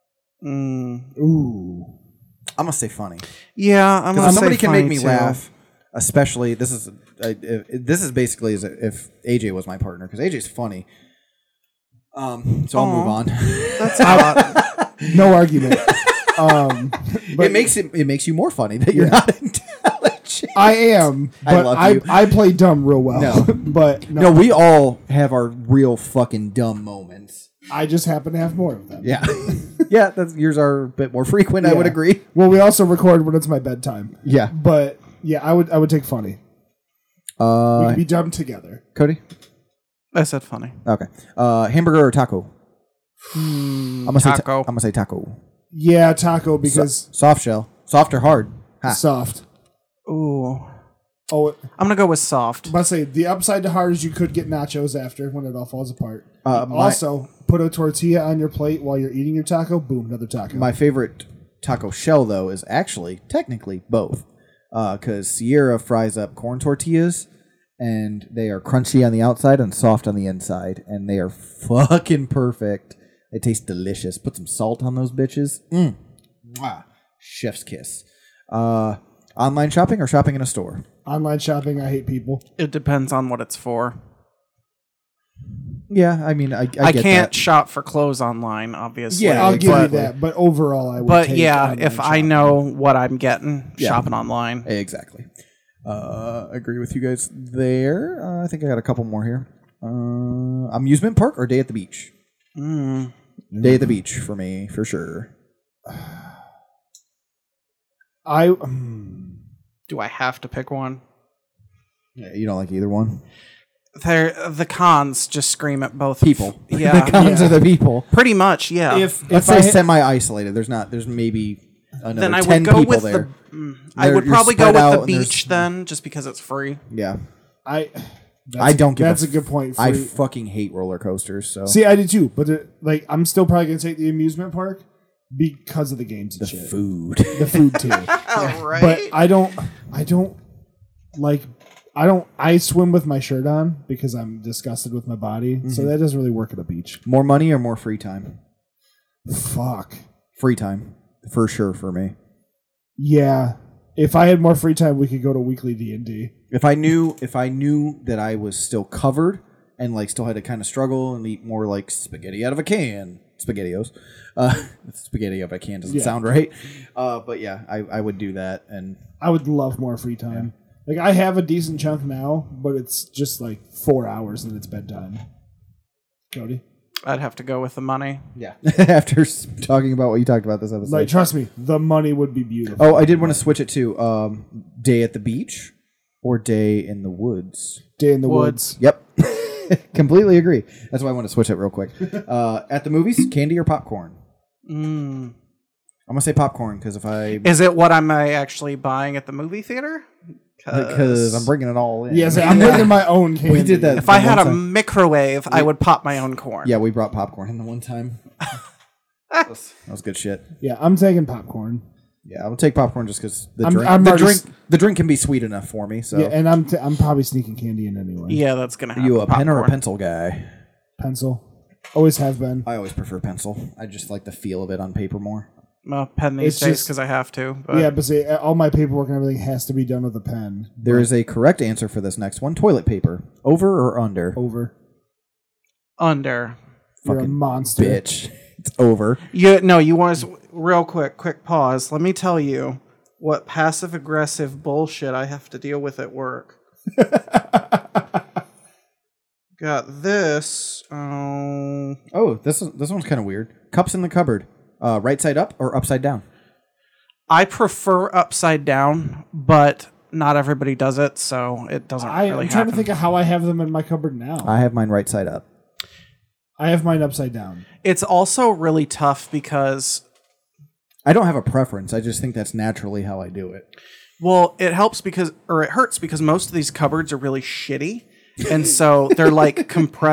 Ooh. I'm going to say funny. Yeah, I'm gonna Because say somebody can make funny, me too. laugh, especially, this is basically as if AJ was my partner, because AJ's funny. So I'll move on. That's hot. No argument. But it makes you more funny that you're not intelligent. I am, I but love you. I play dumb real well. No. But No, we all have our real fucking dumb moments. I just happen to have more of them. Yeah. Yeah, yours are a bit more frequent, I would Yeah. agree. Well, we also record when it's my bedtime. Yeah. But yeah, I would take funny. We could be dumb together. Cody? I said funny. Okay. Hamburger or taco? I'm gonna taco. I'm gonna say taco. Yeah, taco because Soft shell. Soft or hard? Ha. soft. Ooh. Oh, I'm gonna go with soft. but I say the upside to hard is you could get nachos after when it all falls apart. My Also, put a tortilla on your plate while you're eating your taco. Boom, another taco. my favorite taco shell though is actually technically both, because Sierra fries up corn tortillas, and they are crunchy on the outside and soft on the inside, and they are fucking perfect. They taste delicious. Put some salt on those bitches. Mwah. Chef's kiss. Online shopping or shopping in a store? Online shopping, I hate people. It depends on what it's for. Yeah, I mean, I I get can't that. shop for clothes online, obviously. Yeah, I'll give you exactly. that, but overall, I would. But take yeah, online if I shopping. know what I'm getting, Yeah. shopping online. Exactly. Agree with you guys there. I think I got a couple more here. Amusement park or day at the beach? Day at the beach for me, for sure. Do I have to pick one? Yeah, you don't like either one? The cons just scream at both People. Yeah, The cons are the people. pretty much. Yeah. Let's say semi-isolated. There's maybe another then I 10 would go people with there. I would You're probably go spread out with and the there's- beach then, just because it's free. Yeah. I don't give That's a good point. I Free- fucking hate roller coasters. So See, I do too, but like, I'm still probably gonna take the amusement park because of the games and the shit. food. The food too. Right. But I swim with my shirt on because I'm disgusted with my body. So that doesn't really work at a beach. More money or more free time? Fuck. Free time, for sure for me. Yeah. If I had more free time, we could go to weekly D&D. If I knew that I was still covered and like still had to kind of struggle and eat more like spaghetti out of a can, SpaghettiOs. Spaghetti out of a can doesn't sound right. But yeah, I would do that. And I would love more free time. Like, I have a decent chunk now, but it's just like 4 hours and it's bedtime. Cody? I'd have to go with the money. yeah, after talking about what you talked about this episode. Like, trust me, the money would be beautiful. Oh, I did want to switch it to day at the beach or day in the woods. Day in the woods. Yep. Completely agree. That's why I want to switch it real quick. At the movies, candy or popcorn? I'm going to say popcorn because if I... Is it what am I actually buying at the movie theater? Because I'm bringing it all in. Yes, I'm bringing my own candy. We did that. If I had a one time. microwave, I would pop my own corn. Yeah, we brought popcorn in the one time. that was good shit. Yeah, I'm taking popcorn. Yeah, I will take popcorn just because I'm already the drink can be sweet enough for me. So, Yeah, and I'm probably sneaking candy in anyway. Yeah, that's gonna are happen. you a pen or a Popcorn. pencil guy? Pencil. Always have been. I always prefer pencil. I just like the feel of it on paper more. Well, pen these It's days just- because I have to. But Yeah, but see, all my paperwork and everything has to be done with a pen. There is a correct answer for this next one. Toilet paper. Over or under? Over. under. You're a Fucking monster. Bitch. It's over. You want to real quick pause. Let me tell you what passive aggressive bullshit I have to deal with at work. Got this. Oh, this one's kind of weird. Cups in the cupboard. Right side up or upside down? I prefer upside down, but not everybody does it, so it doesn't really I'm trying happen. to think of how I have them in my cupboard now. I have mine right side up. I have mine upside down. It's also really tough because, I don't have a preference. I just think that's naturally how I do it. well, it hurts because most of these cupboards are really shitty. And so they're like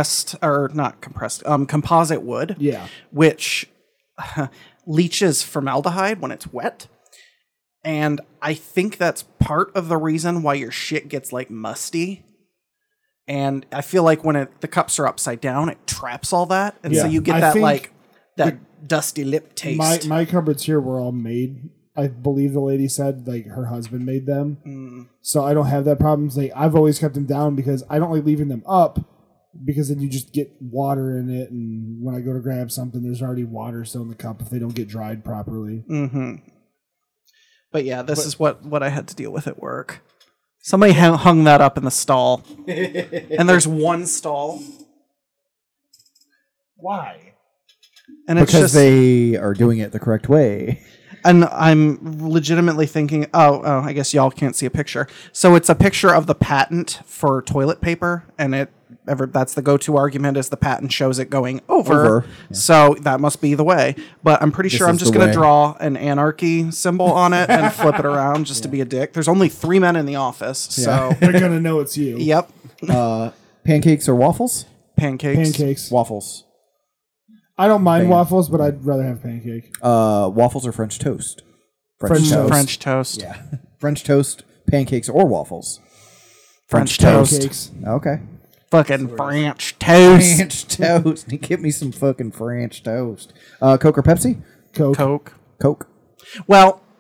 composite wood. Yeah. Which leaches formaldehyde when it's wet. And I think that's part of the reason why your shit gets like musty. And I feel like when the cups are upside down, it traps all that. And so Yeah. you get I that think like that dusty lip taste. My cupboards here were all made. I believe the lady said like her husband made them. So I don't have that problem. Like, I've always kept them down because I don't like leaving them up because then you just get water in it, and when I go to grab something, there's already water still in the cup if they don't get dried properly. But yeah, this is what I had to deal with at work. Somebody hung that up in the stall. And there's one stall. Why? And it's Because just they are doing it the correct way. and I'm legitimately thinking, I guess y'all can't see a picture. So it's a picture of the patent for toilet paper, and that's the go-to argument is the patent shows it going over. Yeah. So that must be the way. But I'm pretty sure I'm is just the going to way. draw an anarchy symbol on it and flip it around just to be a dick. There's only 3 men in the office, so They're gonna know it's you. yep, Pancakes or waffles? pancakes. Pancakes. Waffles. I don't mind waffles, but I'd rather have pancake. Waffles or French toast? French toast. French toast. Yeah. French toast, pancakes, or waffles? French toast. Pancakes. Okay. Fucking French toast. French toast. Give me some fucking French toast. Coke or Pepsi? Coke. Coke. Coke. Well,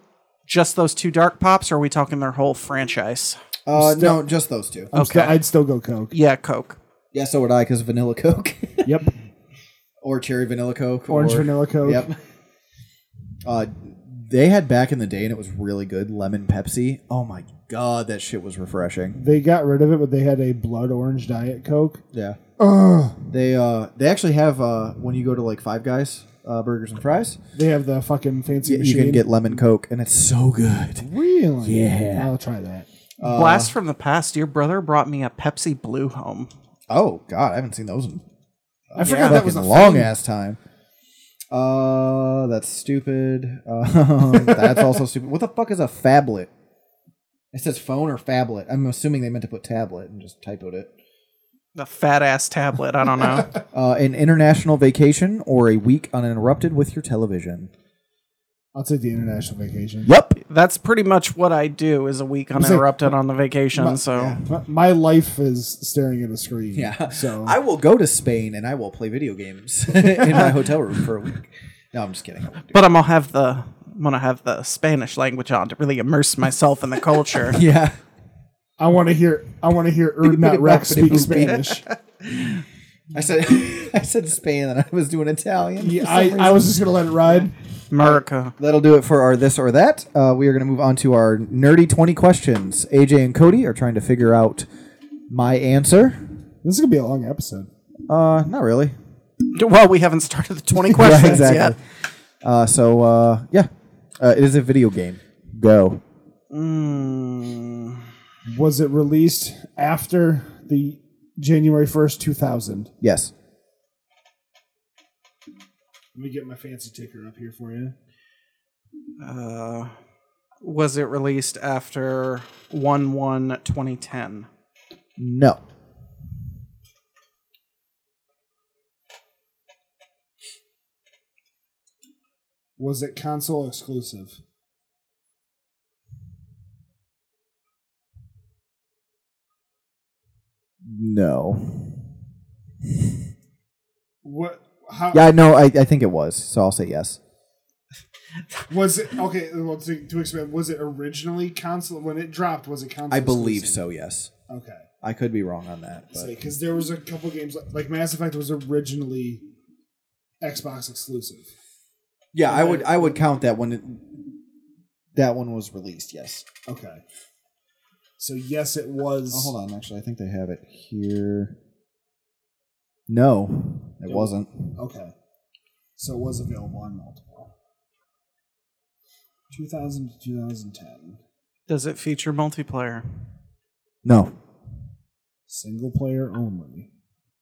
Just those 2 Dark Pops, or are we talking their whole franchise? No, just those two. I'd still go Coke. Yeah, Coke. Yeah, so would I, because vanilla Coke. Yep. Or cherry vanilla Coke. Orange vanilla Coke. Yep. They had back in the day, and it was really good, lemon Pepsi. Oh my god, that shit was refreshing. They got rid of it, but they had a blood orange Diet Coke. Yeah. Ugh. They actually have, when you go to like Five Guys Burgers and Fries, They have the fucking fancy you machine. can get lemon Coke, and it's so good. Really? Yeah. I'll try that. Blast from the past. Your brother brought me a Pepsi Blue home. Oh god, I haven't seen those in I forgot that was a a long thing. ass time. That's stupid. That's also stupid. What the fuck is a phablet? It says phone or phablet. I'm assuming they meant to put tablet and just typoed it. The fat ass tablet. I don't know. An international vacation or a week uninterrupted with your television. I'll take the international vacation. Yep. That's pretty much what I do. Is a week uninterrupted on the vacation. So My life is staring at a screen. Yeah. So I will go to Spain and I will play video games in my hotel room for a week. No, I'm just kidding. But I'm gonna have the Spanish language on to really immerse myself in the culture. Yeah. I want to hear Erdnot Rex speak Spanish. I said Spain and I was doing Italian. Yeah, I was just gonna let it ride. America. That'll do it for our this or that. We are going to move on to our nerdy 20 questions. AJ and Cody are trying to figure out my answer. This is gonna be a long episode. Not really. Well, we haven't started the 20 questions yet. It is a video game. Go. Was it released after the January 1st, 2000? Yes. Let me get my fancy ticker up here for you. Was it released after 1/1/2010? No. Was it console exclusive? No. What? How, Yeah, no, I think it was. So I'll say yes. Was it okay? Well, to expand, was it originally console when it dropped? Was it console? I believe exclusive? so, yes. Okay, I could be wrong on that. But because there was a couple games like Mass Effect was originally Xbox exclusive. yeah, I would count that when that one was released, yes. Okay, so yes, it was. Oh, hold on. Actually, I think they have it here. No, it wasn't. Okay, so it was available on multiple. 2000 to 2010. Does it feature multiplayer? No. Single player only.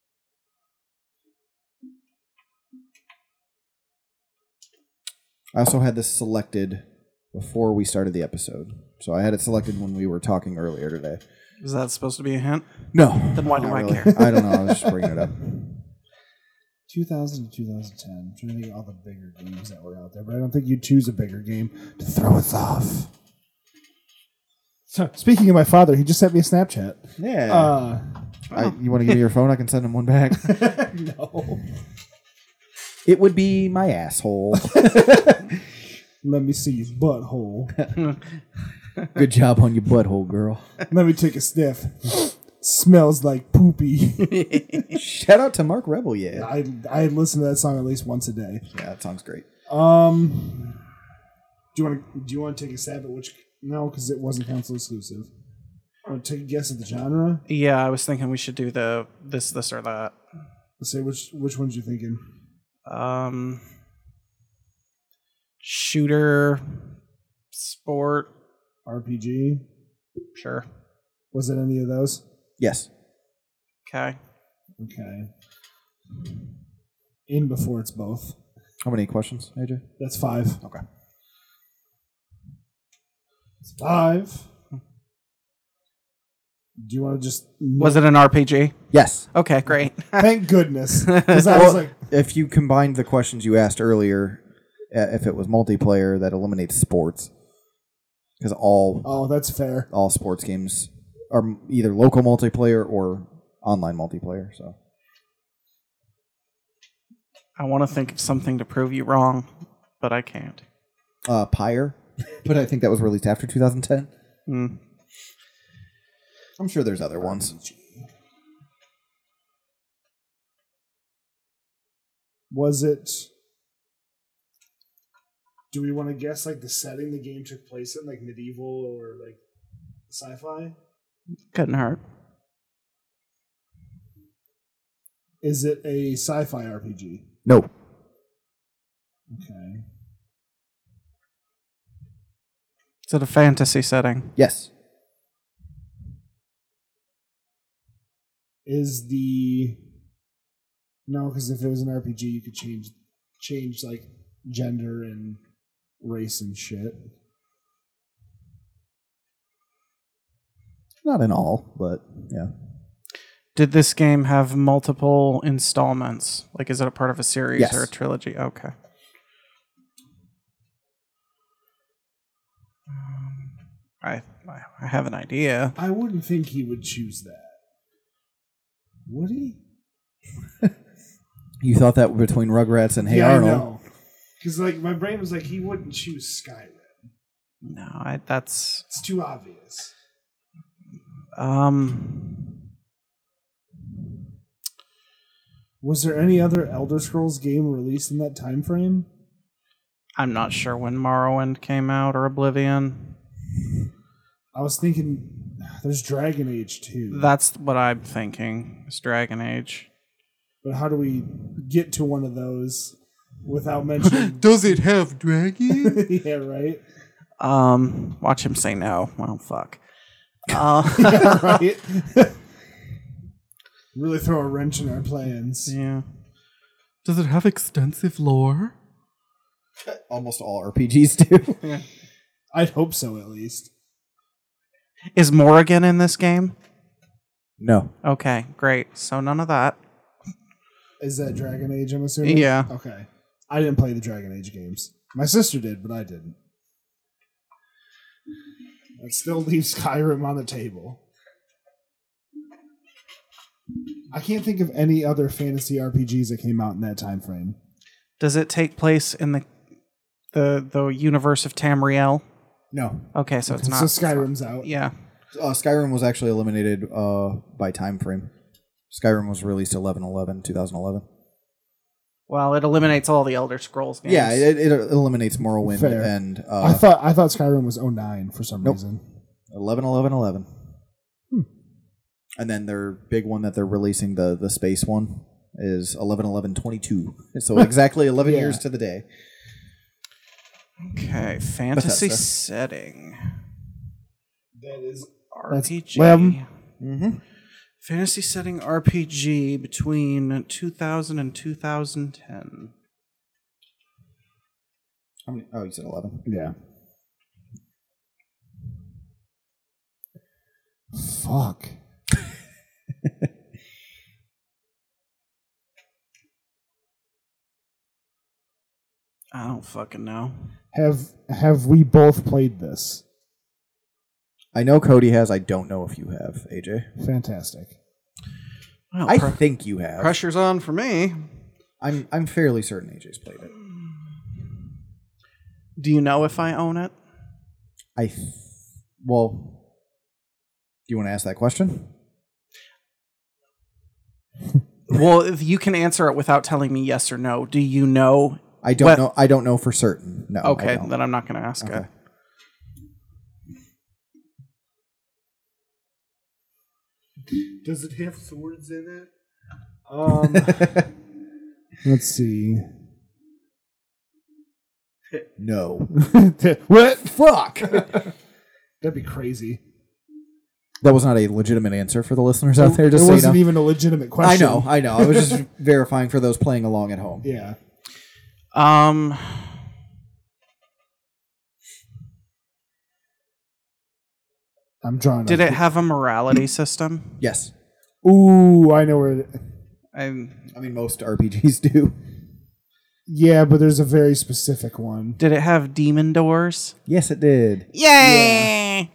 I also had this selected before we started the episode. So I had it selected when we were talking earlier today. Is that supposed to be a hint? No. Then why do not I really. care? I don't know. I was just bringing it up. 2000 to 2010. I'm trying to think of all the bigger games that were out there, but I don't think you'd choose a bigger game to throw us off. So, speaking of my father, he just sent me a Snapchat. Yeah. You want to give me your phone? I can send him one back. No. It would be my asshole. Let me see his butthole. Good job on your butthole, girl. Let me take a sniff. Smells like poopy. Shout out to Mark Rebel, yeah. I listen to that song at least once a day. Yeah, that song's great. Do you want to take a stab at which? No, because it wasn't console exclusive. Want to take a guess at the genre? Yeah, I was thinking we should do the this or that. Let's say which ones you thinking? Shooter, sport, RPG. sure. Was it any of those? Yes. Okay. Okay. In before it's both. How many questions, AJ? That's 5. Okay. It's 5. Do you want to just? Was it an RPG? Yes. Okay, great. Thank goodness. Because I was like, If you combined the questions you asked earlier, if it was multiplayer, that eliminates sports. Because oh, that's fair. all sports games are either local multiplayer or online multiplayer. So I want to think of something to prove you wrong, but I can't. Pyre. But I think that was released after 2010. Mm. I'm sure there's other ones. Was it... Do we want to guess like the setting the game took place in, like medieval or like sci-fi? Couldn't hurt. Is it a sci-fi RPG? No. Okay. Is it a fantasy setting? Yes. Is the... No, because if it was an RPG, you could change like gender and race and shit. Not in all, but yeah. Did this game have multiple installments? Like, is it a part of a series Yes. or a trilogy? Okay. I have an idea. I wouldn't think he would choose that. Would he? You thought that between Rugrats and Hey yeah, Arnold. I know. Because like my brain was like, he wouldn't choose Skyrim. No, that's It's too obvious. Was there any other Elder Scrolls game released in that time frame? I'm not sure when Morrowind came out or Oblivion. I was thinking there's Dragon Age 2. That's what I'm thinking. It's Dragon Age. But how do we get to one of those without mentioning... Does it have dragons? Yeah, right? Watch him say no. Well, fuck. Yeah, right? Really throw a wrench in our plans. Yeah. Does it have extensive lore? Almost all RPGs do. Yeah. I'd hope so, at least. Is Morrigan in this game? No. Okay, great. So none of that. Is that Dragon Age, I'm assuming? Yeah. Okay. I didn't play the Dragon Age games. My sister did, but I didn't. That still leaves Skyrim on the table. I can't think of any other fantasy RPGs that came out in that time frame. Does it take place in the universe of Tamriel? No. Okay, so it's not. So Skyrim's out. Yeah. Skyrim was actually eliminated by time frame. Skyrim was released 2011. Well, it eliminates all the Elder Scrolls games. Yeah, it eliminates Morrowind Fair. and I thought Skyrim was 09 for some reason. 11. And then their big one that they're releasing, the space one, is 11/11/22. So exactly 11 Yeah. years to the day. Okay, fantasy Bethesda. setting. That is RPG. Mm-hmm. Fantasy setting RPG between 2000 and 2010. How many? Oh, you said 11. yeah. Fuck. I don't fucking know. Have we both played this? I know Cody has. I don't know if you have, AJ. Fantastic. Well, I think you have. pressure's on for me. I'm fairly certain AJ's played it. Do you know if I own it? Well, do you want to ask that question? Well, if you can answer it without telling me yes or no. Do you know? I don't know. I don't know for certain. No. I Okay, don't. then I'm not going to ask Okay. it. Does it have swords in it? Let's see. No. What? Fuck. That'd be crazy. That was not a legitimate answer for the listeners out there. It Just so you wasn't know. even a legitimate question. I know. I was just verifying for those playing along at home. Yeah. I'm drawing. Did it have a morality system? Yes. Ooh, I know where. I mean, most RPGs do. Yeah, but there's a very specific one. Did it have demon doors? Yes, it did. Yay!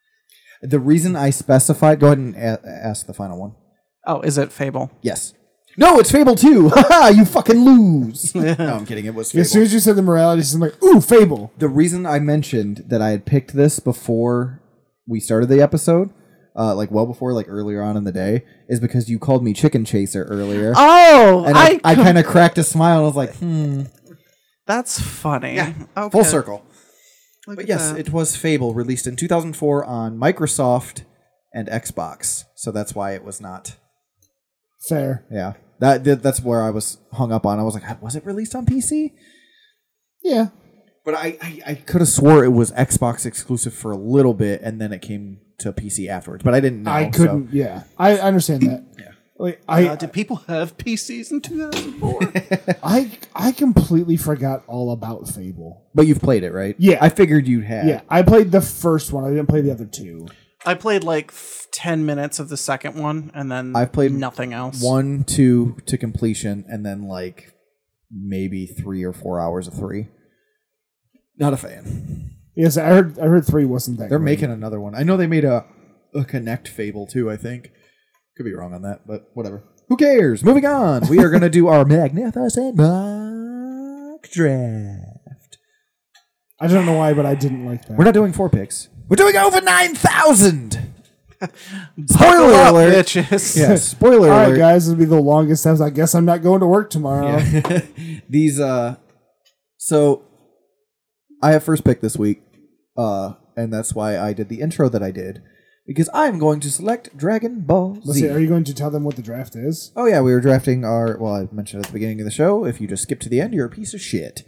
The reason I specified. Go ahead and ask the final one. Oh, is it Fable? Yes. No, it's Fable 2. Haha, you fucking lose. No, I'm kidding. It was Fable. As soon as you said the morality system, I'm like, ooh, Fable. The reason I mentioned that I had picked this before we started the episode, like well before, like earlier on in the day, is because you called me Chicken Chaser earlier. Oh, and I kind of cracked a smile and I was like, That's funny. Yeah, Okay. full circle. Look But at yes, that. it was Fable, released in 2004 on Microsoft and Xbox. So that's why it was not. Fair. Yeah, that's where I was hung up on. I was like, was it released on PC? Yeah. But I could have swore it was Xbox exclusive for a little bit, and then it came to PC afterwards. But I didn't know. I couldn't. Yeah. I understand that. Yeah. Like, Did people have PCs in 2004? I completely forgot all about Fable. But you've played it, right? Yeah. I figured you'd have. Yeah. I played the first one. I didn't play the other two. I played like 10 minutes of the second one, and then I've played nothing else. 1, 2 to completion, and then like maybe 3 or 4 hours of 3. Not a fan. Yes, I heard 3 wasn't that They're great. making another one. I know they made a Connect Fable too, I think. Could be wrong on that, but whatever. Who cares? Moving on. We are going to do our magnificent mock draft. I don't know why, but I didn't like that. We're not doing 4 picks. We're doing over 9,000. Buckle Spoiler up, alert. bitches. Yeah, spoiler All right, alert. guys, this will be the longest episode. I guess I'm not going to work tomorrow. Yeah. These so I have first pick this week, and that's why I did the intro that I did, because I'm going to select Dragon Ball Let's Z. see, are you going to tell them what the draft is? Oh yeah, we were drafting our. Well, I mentioned at the beginning of the show. If you just skip to the end, you're a piece of shit.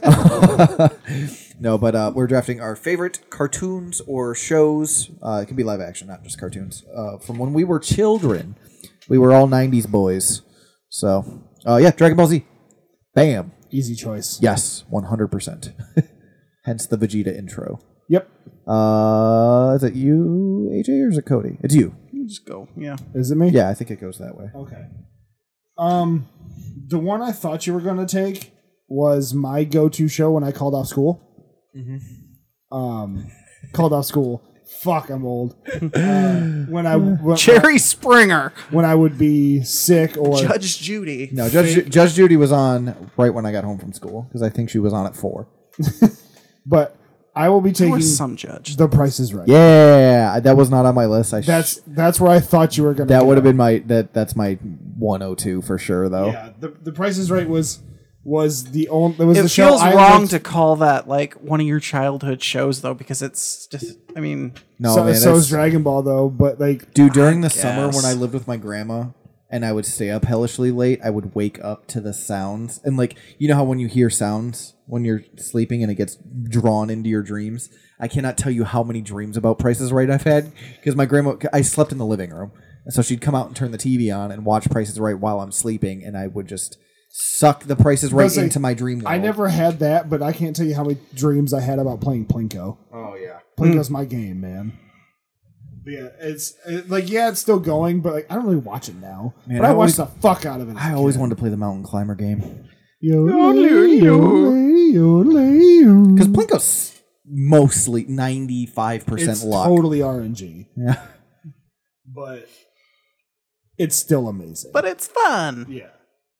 No, but we're drafting our favorite cartoons or shows. It can be live action, not just cartoons. From when we were children, we were all '90s boys. So, yeah, Dragon Ball Z. Bam. Easy choice. Yes, 100%. Hence the Vegeta intro. Yep. Is it you, AJ, or is it Cody? It's you. You just go. Yeah. Is it me? Yeah, I think it goes that way. Okay. The one I thought you were going to take was my go-to show when I called off school. Called off school. Fuck, I'm old. Jerry Springer. When I would be sick or Judge Judy. No, Judge Judy was on right when I got home from school, because I think she was on at 4. but I will be There taking was some judge. The Price is Right. Yeah, that was not on my list. That's where I thought you were going to That would have been that's my 102 for sure, though. Yeah, the Price is Right was the only. It was It the show feels I wrong liked. to call that like one of your childhood shows, though, because it's just. I mean, No, so man, is that's- Dragon Ball though, but like dude, during the summer guess. when I lived with my grandma and I would stay up hellishly late, I would wake up to the sounds. And like, you know how when you hear sounds when you're sleeping and it gets drawn into your dreams? I cannot tell you how many dreams about Price is Right I've had, because my grandma, I slept in the living room. And so she'd come out and turn the TV on and watch Price is Right while I'm sleeping, and I would just suck the Price is Right Let's say, into my dream world. I never had that, but I can't tell you how many dreams I had about playing Plinko. Oh, yeah. Plinko's my game, man. But yeah, it's still going, but like I don't really watch it now. Man, but I I watched always- the fuck out of it. I always wanted to play the Mountain Climber game. Because Plinko's mostly 95% It's luck. totally RNG, Yeah. but it's still amazing. but it's fun. yeah,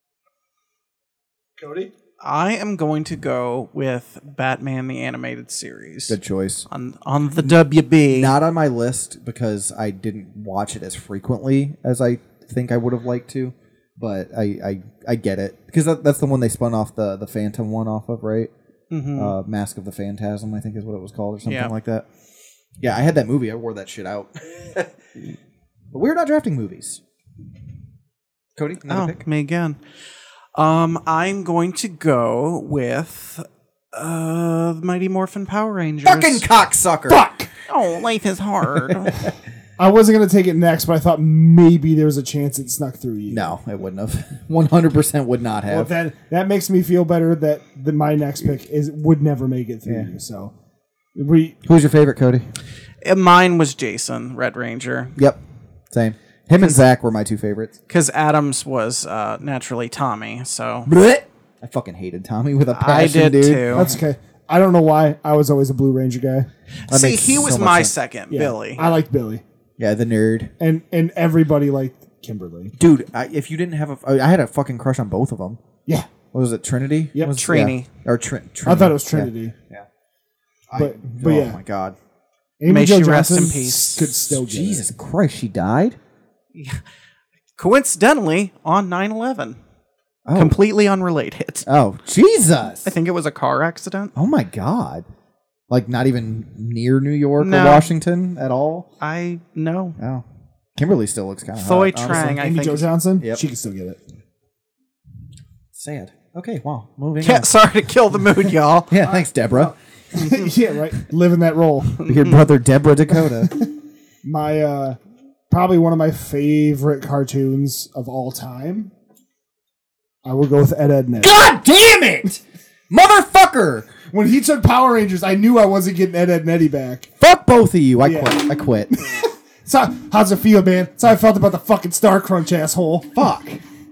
Cody. I am going to go with Batman the Animated Series Good choice. on the WB. Not on my list because I didn't watch it as frequently as I think I would have liked to, but I get it, because that's the one they spun off the Phantom one off of, right? Mm-hmm. Mask of the Phantasm, I think is what it was called, or something Yeah. like that. Yeah, I had that movie. I wore that shit out. But we're not drafting movies. Cody, another pick? Me again. I'm going to go with the Mighty Morphin Power Rangers. Fucking cocksucker! Fuck. Oh, life is hard. I wasn't gonna take it next, but I thought maybe there was a chance it snuck through you. No, it wouldn't have. 100% would not Well, have. then that makes me feel better that my next pick would never make it through you. So Who's your favorite, Cody? Mine was Jason, Red Ranger, Yep, same. Him and Zach were my 2 favorites. because Adams was naturally Tommy. So Blech. I fucking hated Tommy with a passion, I did dude. too. that's okay. I don't know why. I was always a Blue Ranger guy. That See, makes he was so much my sense. second, Yeah, Billy. I liked Billy, Yeah, the nerd. and everybody liked Kimberly. Dude, if you didn't have I had a fucking crush on both of them. Yeah. What was it, Trinity? Yep. Trini. Yeah. Or Trinity. I thought it was Trinity. Yeah. But Oh yeah. my God. Amy May Jo she rest Johnson in peace. Could still get Jesus Christ, she died? Coincidentally, on 9/11. Oh. Completely unrelated. Oh, Jesus. I think it was a car accident. Oh my God. Like not even near New York No. or Washington at all? I know. Oh. Kimberly still looks kind of Thoy hot. honestly. Trang, I Amy think. Jo Johnson? Yep. She can still get it. Sad. Okay, wow. Moving Yeah, on. sorry to kill the mood, y'all. Yeah, thanks, Deborah. Yeah, right. Live in that role. Your brother, Deborah Dakota. My probably one of my favorite cartoons of all time. I will go with Ed, Edd n Eddy. God damn it! Motherfucker! When he took Power Rangers, I knew I wasn't getting Ed, Edd n Eddy back. Fuck both of you. I Yeah. quit. I quit. So, how's it feel, man? That's how I felt about the fucking Star Crunch, asshole. Fuck.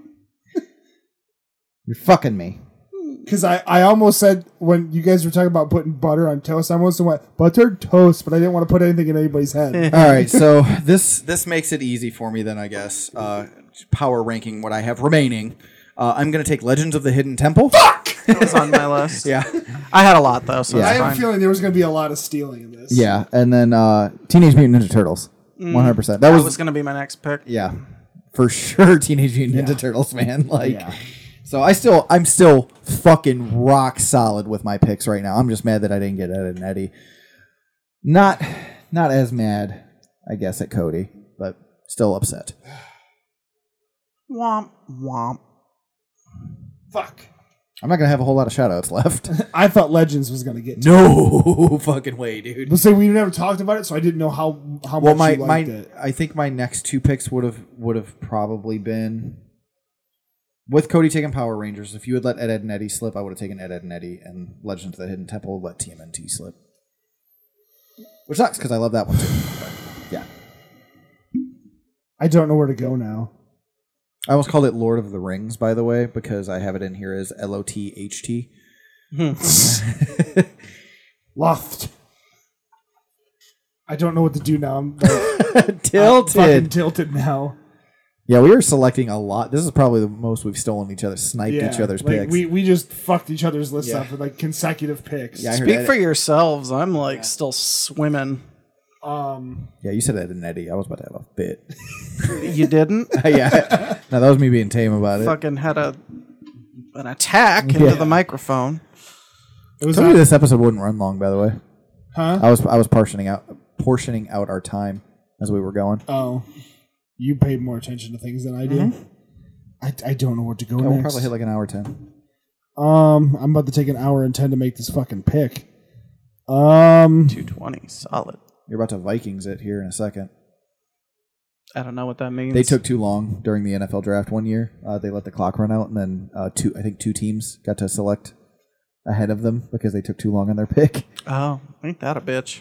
You're fucking me. Because I almost said, when you guys were talking about putting butter on toast, I almost went, buttered toast, but I didn't want to put anything in anybody's head. All right, so this makes it easy for me then, I guess. Power ranking what I have remaining. I'm going to take Legends of the Hidden Temple. Fuck! That was on my list. Yeah. I had a lot, though, so Yeah. I it's have a fine. feeling there was going to be a lot of stealing in this. Yeah, and then Teenage Mutant Ninja Turtles. 100%. That That was, was going to be my next pick. yeah, for sure Teenage Mutant Ninja Turtles, man. Like, Yeah. so I'm still fucking rock solid with my picks right now. I'm just mad that I didn't get Ed and Eddie. Not as mad, I guess, at Cody, but still upset. Womp, womp. Fuck. I'm not gonna have a whole lot of shoutouts left. I thought Legends was going to get to No fucking way, dude. But so we never talked about it, so I didn't know how Well, much you my liked it. I think my next two picks would have probably been with Cody taking Power Rangers. If you had let Ed, Edd n Eddy slip, I would have taken Ed, Edd n Eddy, and Legends of the Hidden Temple let TMNT slip. Which sucks because I love that one too. But, yeah, I don't know where to go now. I almost called it Lord of the Rings, by the way, because I have it in here as LOTHT. Loft. I don't know what to do now. I'm fucking Tilted. tilted now. Yeah, we are selecting a lot. This is probably the most we've stolen each other, sniped Yeah, each other's like picks. we just fucked each other's lists Yeah. up with like consecutive picks. Yeah, I heard Speak Ed- for yourselves. I'm like still swimming. Yeah, you said Ed and Eddie. I was about to have a fit. You didn't? Yeah. No, that was me being tame about it. Fucking had an attack into the microphone. It was Told you this episode wouldn't run long, by the way. Huh? I was portioning out our time as we were going. Oh, you paid more attention to things than I do. I don't know where to go Yeah, we'll next. probably hit like an hour 10. I'm about to take an hour and 10 to make this fucking pick. 220. Solid. You're about to Vikings it here in a second. I don't know what that means. They took too long during the NFL draft one year. They let the clock run out, and then two teams got to select ahead of them because they took too long on their pick. Oh, ain't that a bitch?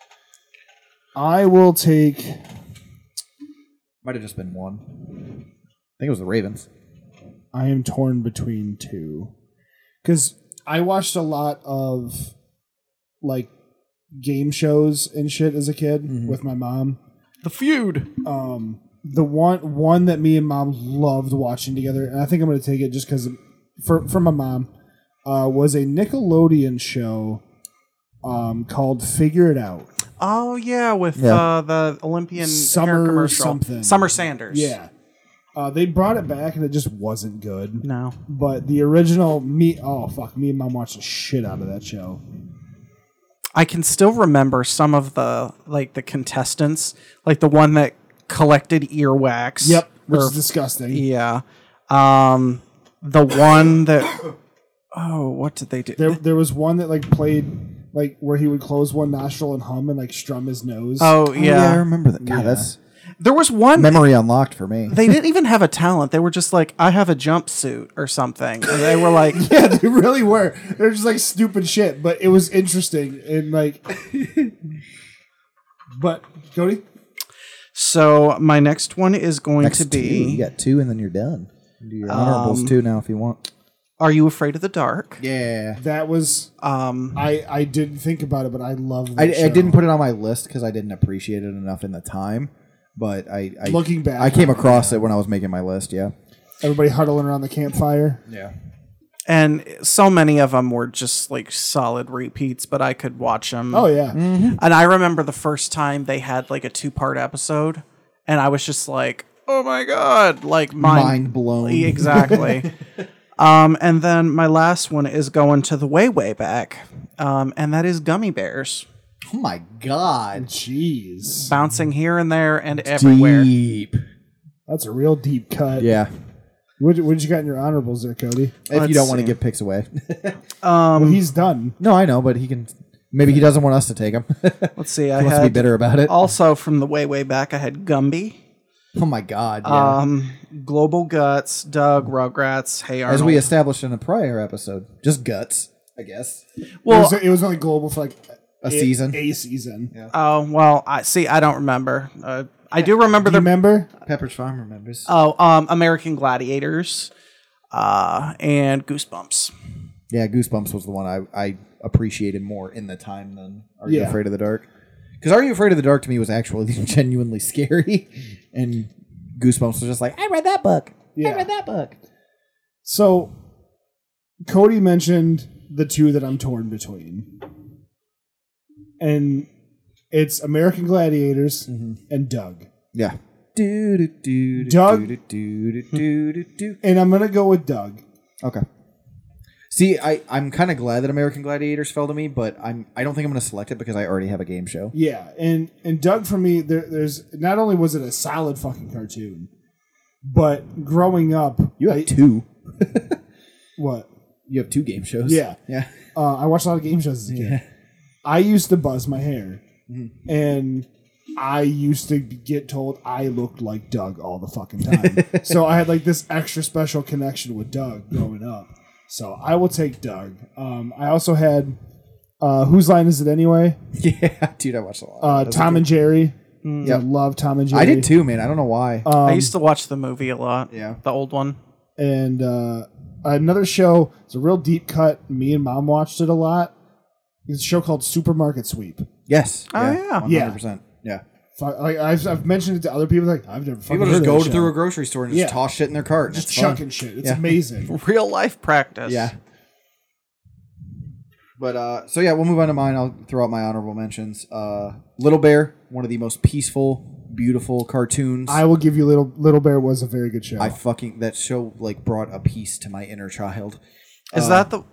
I will take. Might have just been one. I think it was the Ravens. I am torn between two. Because I watched a lot of like game shows and shit as a kid with my mom. The feud. The one that me and mom loved watching together, and I think I'm going to take it just because for my mom, was a Nickelodeon show called Figure It Out. Oh yeah, with Yeah. the Olympian Summer hair commercial. something. Summer Sanders. Yeah. They brought it back and it just wasn't good. No. But the original me and mom watched the shit out of that show. I can still remember some of the contestants, like the one that collected earwax. Yep, which Or- is disgusting. Yeah. The one that. Oh, what did they do? There was one that like played like where he would close one nostril and hum and like strum his nose. Oh I yeah. remember that. God, Yeah. that's There was one. memory unlocked for me. They didn't even have a talent. They were just like, I have a jumpsuit or something. And they were like, Yeah, they really were. They're just like stupid shit, but it was interesting and like. But Cody, so my next one is going Next to two. be, You got two, and then you're done. You do your honorables too now if you want. Are You Afraid of the Dark? Yeah. that was I didn't think about it, but I love that I show. didn't put it on my list because I didn't appreciate it enough in the time. but I Looking back, I came across it when I was making my list. Yeah. everybody huddling around the campfire. Yeah. And so many of them were just like solid repeats, but I could watch them. Oh yeah, And I remember the first time they had like a 2-part episode, and I was just like, "Oh my god!" Like Mind blown. Exactly. And then my last one is going to the way back, and that is gummy bears, Oh my god. jeez, bouncing here and there and everywhere. Deep. that's a real deep cut. Yeah. What you got in your honorables there, Cody? If Let's you don't want to see. give picks away. Well, he's done. No, I know, but he can. Maybe he doesn't want us to take him. Let's see. I He wants to be had bitter about it. also from the way back. I had Gumby, Oh my god. Yeah. Global Guts, Doug, Rugrats, Hey Arnold. As we established in a prior episode, just guts, I guess. well, It was only global for like A season. A season. Yeah. oh well. I see. I don't remember. I do remember Do you the remember? Pepper's Farm remembers. American Gladiators, and Goosebumps. Yeah, Goosebumps was the one I appreciated more in the time than Are You Yeah. Afraid of the Dark? Because Are You Afraid of the Dark to me was actually genuinely scary, and Goosebumps was just like, I read that book. Yeah. I read that book. So, Cody mentioned the two that I'm torn between, and it's American Gladiators and Doug. Yeah. Do do do Doug- do do do do do. And I'm gonna go with Doug. Okay. See, I'm kind of glad that American Gladiators fell to me, but I don't think I'm going to select it because I already have a game show. Yeah, and Doug for me, there's not only was it a solid fucking cartoon, but growing up, You have two. what? You have two game shows. Yeah. Yeah. I watched a lot of game shows as a kid. I used to buzz my hair, and I used to get told I looked like Doug all the fucking time. So I had like this extra special connection with Doug growing up. So I will take Doug. I also had Whose Line Is It Anyway? Yeah, dude, I watched a lot. Tom and Jerry. Yep. I love Tom and Jerry. I did too, man. I don't know why. I used to watch the movie a lot. Yeah. The old one. And another show, it's a real deep cut. Me and Mom watched it a lot. It's a show called Supermarket Sweep. Oh, yeah. 100%. Yeah. I've mentioned it to other people. Like, I've never fucking People heard just of go that through show. a grocery store and Yeah. just toss shit in their cart. And Just it's fun. chucking shit. It's Yeah. amazing. Real life practice. Yeah. But so yeah, we'll move on to mine. I'll throw out my honorable mentions. Little Bear, one of the most peaceful, beautiful cartoons. I will give you Little Bear was a very good show. that show like brought a peace to my inner child. Is that the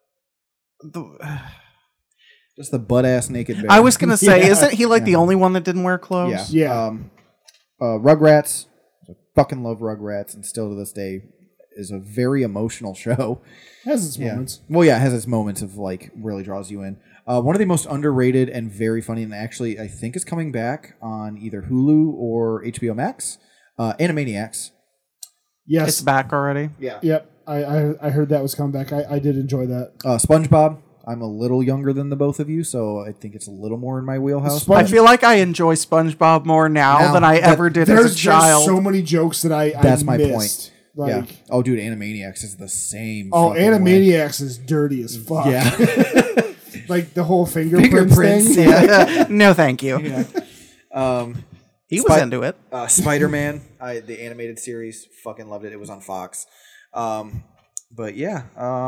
Just the butt ass naked bear. I was gonna say, Yeah. isn't he like the only one that didn't wear clothes? Yeah. Yeah. Rugrats. I fucking love Rugrats, and still to this day is a very emotional show. Has its Yeah. moments. Well, yeah, it has its moments of like really draws you in. One of the most underrated and very funny, and actually I think is coming back on either Hulu or HBO Max. Animaniacs. Yes. It's back already. Yeah. Yep. I heard that was coming back. I did enjoy that. SpongeBob. I'm a little younger than the both of you, so I think it's a little more in my wheelhouse. I feel like I enjoy SpongeBob more now than I ever did as a child. There's so many jokes that I That's my missed. point. Yeah. Like, Oh, dude, Animaniacs is the same. oh, fucking way. Animaniacs is dirty as fuck. Yeah. Like the whole fingerprints Fingerprints. thing. Yeah. No, thank you. He was Spi- into it. Spider-Man, the animated series, fucking loved it. It was on Fox. But yeah,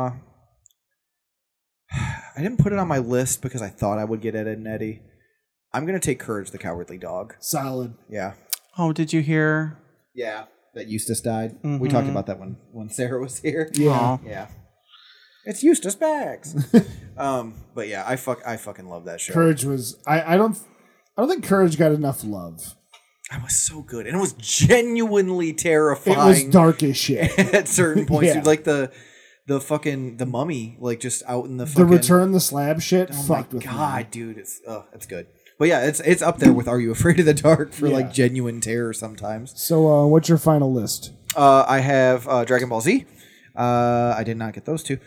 I didn't put it on my list because I thought I would get Ed, Edd and Eddie. I'm gonna take Courage the Cowardly Dog. Solid. Yeah, Oh, did you hear? yeah. That Eustace died. We talked about that when Sarah was here. Yeah. Aw. Yeah. It's Eustace Bags. But yeah, I fucking love that show. Courage was. I don't think Courage got enough love. It was so good, and it was genuinely It terrifying. was dark as shit. At certain points, Yeah. dude, like the fucking the mummy, like just out in the The fucking Return the Slab shit Oh fucked my with god, me. dude, it's good. But yeah, it's up there with Are You Afraid of the Dark for Yeah. like genuine terror sometimes. So, what's your final list? I have Dragon Ball Z. I did not get those two.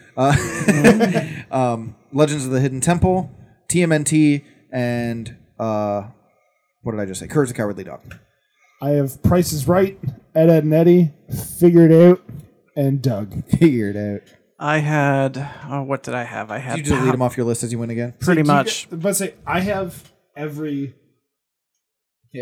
Legends of the Hidden Temple, TMNT, and what did I just say? Courage the Cowardly Dog. I have Price is Right, Ed, Edd and Eddie, Figure It Out, and Doug. Figure it out. I had. Oh, what did I have? I had. Did you delete them off your list as you went again? Pretty much. But say I have every. Yeah.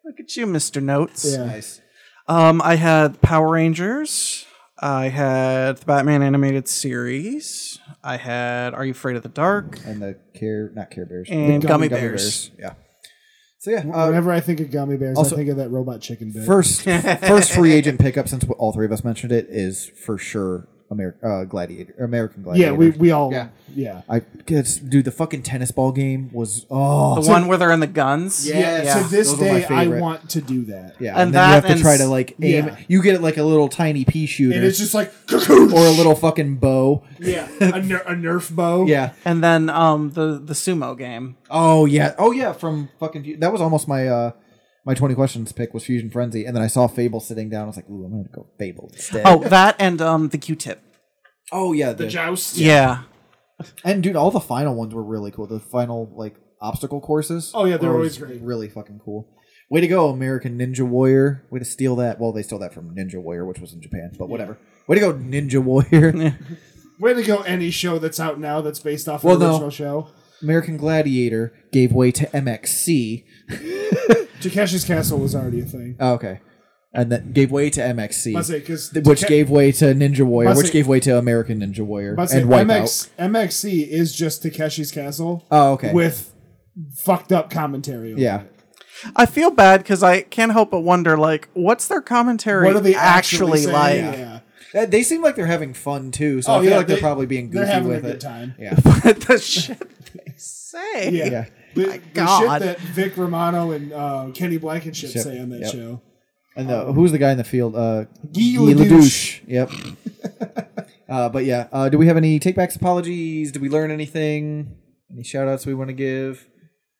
Look at you, Mr. Notes. Yeah. Nice. I had Power Rangers. I had the Batman animated series. I had Are You Afraid of the Dark? And the not Care Bears. And The Gummy Bears. Yeah. So yeah. Whenever I think of gummy bears, also- I think of that robot chicken bit. First free agent pickup, since all three of us mentioned it, is for sure American Gladiator. yeah, we all Yeah. yeah. Dude, the fucking tennis ball game was The one where they're in the guns? Yeah, to this those were my day, I favorite. want to do that. Yeah, And and then you that have to try to and- like aim. Yeah. You get like a little tiny pea shooter, And it's just like or a little fucking bow. yeah, a Nerf bow. Yeah. And then the sumo game. Oh yeah. From fucking that was almost my my 20 questions pick was Fusion Frenzy, and then I saw Fable sitting down. I was like, ooh, I'm gonna go Fable instead. Oh, that and the Q-tip. Oh yeah, The joust. Yeah. and dude, all the final ones were really cool. The final like obstacle courses. Oh, yeah, they're were always great. Really fucking cool. Way to go, American Ninja Warrior. Way to steal that. Well, they stole that from Ninja Warrior, which was in Japan, but whatever. Way to go, Ninja Warrior. Way to go! Any show that's out now that's based off Well, of the no. original show. American Gladiator gave way to MXC. Takeshi's Castle was already a thing. Oh, okay. And that gave way to MXC, Must say, 'cause which gave way to Ninja Warrior, Must which say- gave way to American Ninja Warrior Must say, and Wipeout. MXC is just Takeshi's Castle. Oh, okay. With fucked up commentary. over Yeah. it. I feel bad because I can't help but wonder, like, what's their commentary What are they actually saying? like? Yeah. They seem like they're having fun too, so Oh, I feel yeah, like they're they- probably being They're goofy having with a it. good time. Yeah. But the shit they say. Yeah. Yeah. The God. shit that Vic Romano and Kenny Blankenship Yep. say on that Yep. show. And who's the guy in the field? Guy Guy Ledouche. Ledouche. Yep. But yeah, do we have any takebacks, apologies? Did we learn anything? Any shout outs we want to give?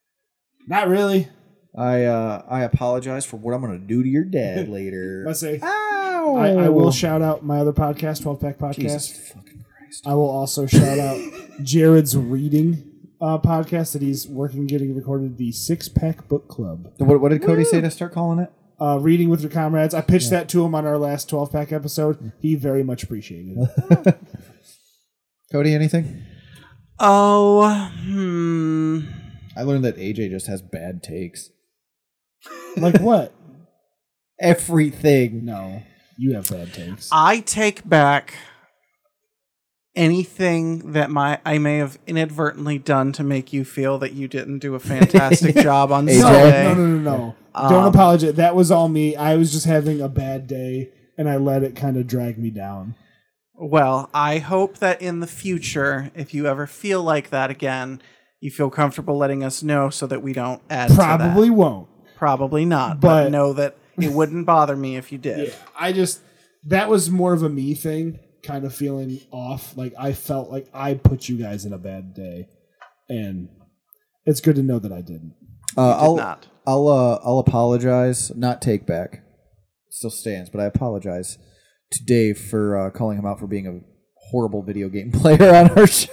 Not really. I apologize for what I'm going to do to your dad later. Let's say Ow! I will shout out my other podcast, 12 Pack Podcast. Jesus fucking Christ. I will also shout out Jared's reading podcast that he's working getting recorded, the 6 Pack Book Club. What did Cody say to start calling it? Reading with your comrades. I pitched that to him on our last 12 Pack episode. He very much appreciated it. Cody, anything? Oh, I learned that AJ just has bad takes. Like what? Everything. No, you have bad takes. I take back anything that I may have inadvertently done to make you feel that you didn't do a fantastic job on AJ? Sunday. No. Don't apologize. That was all me. I was just having a bad day, and I let it kind of drag me down. Well, I hope that in the future, if you ever feel like that again, you feel comfortable letting us know so that we don't add Probably to won't. that. Probably not, but But- know that it wouldn't bother me if you did. Yeah, that was more of a me thing, kind of feeling off. Like I felt like I put you guys in a bad day, and it's good to know that I didn't. not. I'll apologize. Not take back. Still stands, but I apologize to Dave for calling him out for being a horrible video game player on our show.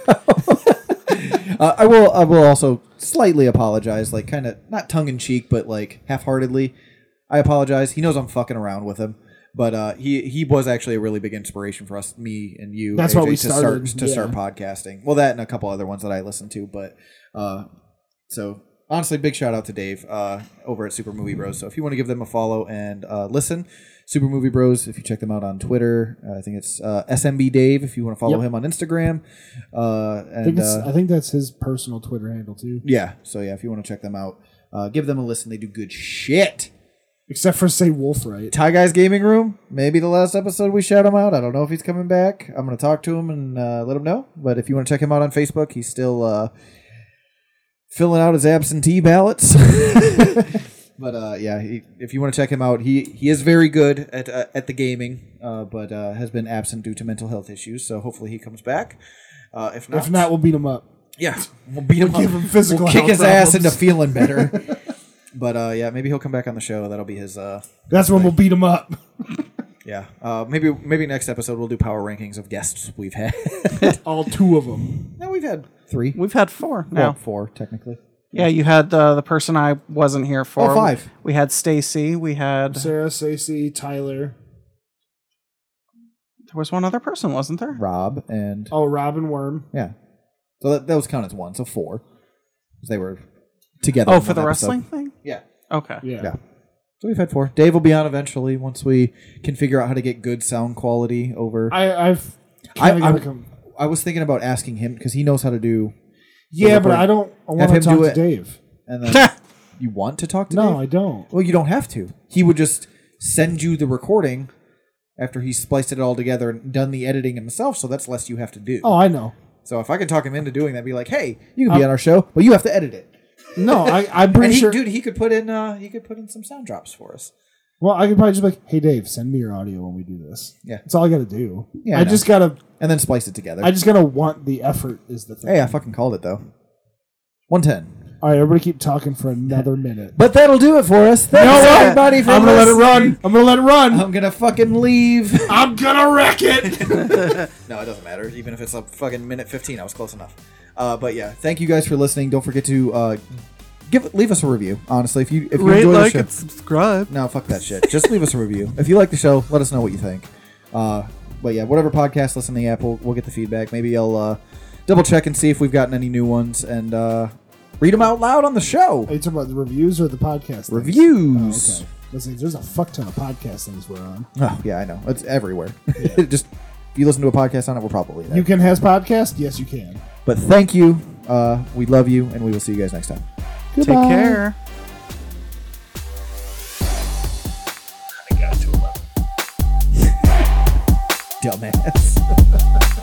I will also slightly apologize, like kind of not tongue in cheek, but like half-heartedly. I apologize. He knows I'm fucking around with him, but he was actually a really big inspiration for us, me and you. That's AJ, why we to started, start yeah. podcasting. Well, that and a couple other ones that I listened to, but so. Honestly, big shout out to Dave over at Super Movie Bros. So if you want to give them a follow and listen, Super Movie Bros. If you check them out on Twitter, I think it's SMB Dave. If you want to follow him on Instagram, I think that's his personal Twitter handle too. yeah. So yeah, if you want to check them out, give them a listen. They do good shit. Except for say Wolf, right? Ty Guy's Gaming Room. Maybe the last episode we shout him out. I don't know if he's coming back. I'm going to talk to him and let him know. But if you want to check him out on Facebook, he's still filling out his absentee ballots. But yeah, if you want to check him out, he is very good at the gaming, but has been absent due to mental health issues. So hopefully he comes back. If not, we'll beat him up. yeah, we'll beat him give up. him physical We'll kick health his ass problems. into feeling better. But yeah, maybe he'll come back on the show. That'll be his. That's when we'll beat him up. Yeah, maybe next episode we'll do power rankings of guests we've had. All two of them. No, we've had 3. We've had 4 now. Well, 4 technically. Yeah, you had the person I wasn't here for. Oh, 5. We had Stacy. We had... Sarah, Stacey, Tyler. There was one other person, wasn't there? Rob and Oh, Robin Worm. yeah. So that those count as 1. So 4. 'Cause they were together. Oh, in for the one episode. wrestling thing? Yeah. Okay. Yeah. Yeah. So we've had 4. Dave will be on eventually once we can figure out how to get good sound quality over. I was thinking about asking him because he knows how to do. Yeah, but I don't want to talk to Dave. And then you want to talk to Dave? No, I don't. Well, you don't have to. He would just send you the recording after he spliced it all together and done the editing himself, so that's less you have to do. Oh, I know. So if I could talk him into doing that, be like, hey, you can be on our show, but you have to edit it. No, I'm pretty sure. Dude, he could put in some sound drops for us. Well, I could probably just be like, hey, Dave, send me your audio when we do this. Yeah. That's all I got to do. Yeah, I just got to... And then splice it together. I just got to want the effort is the thing. Hey, I fucking called it, though. 110. All right, everybody keep talking for another minute. But that'll do it for us. Thanks, everybody, for I'm going to let it listening. run. I'm going to let it run. I'm going to fucking leave. I'm going to wreck it. No, it doesn't matter. Even if it's a fucking minute 15, I was close enough. But yeah, thank you guys for listening. Don't forget to leave us a review. Honestly, if you Rate, enjoy the like, show, and subscribe. no, fuck that shit. Just leave us a review. If you like the show, let us know what you think. But yeah, whatever podcast listening app, we'll get the feedback. Maybe I'll double check and see if we've gotten any new ones and read them out loud on the show. Are you talking about the reviews or the podcast things? Reviews. Oh, okay. Listen, there's a fuck ton of podcast things we're on. Oh yeah, I know. It's everywhere. Just if you listen to a podcast on it, we're probably there. You can has podcast? Yes, you can. But thank you. We love you, and we will see you guys next time. Take care. Dumbass.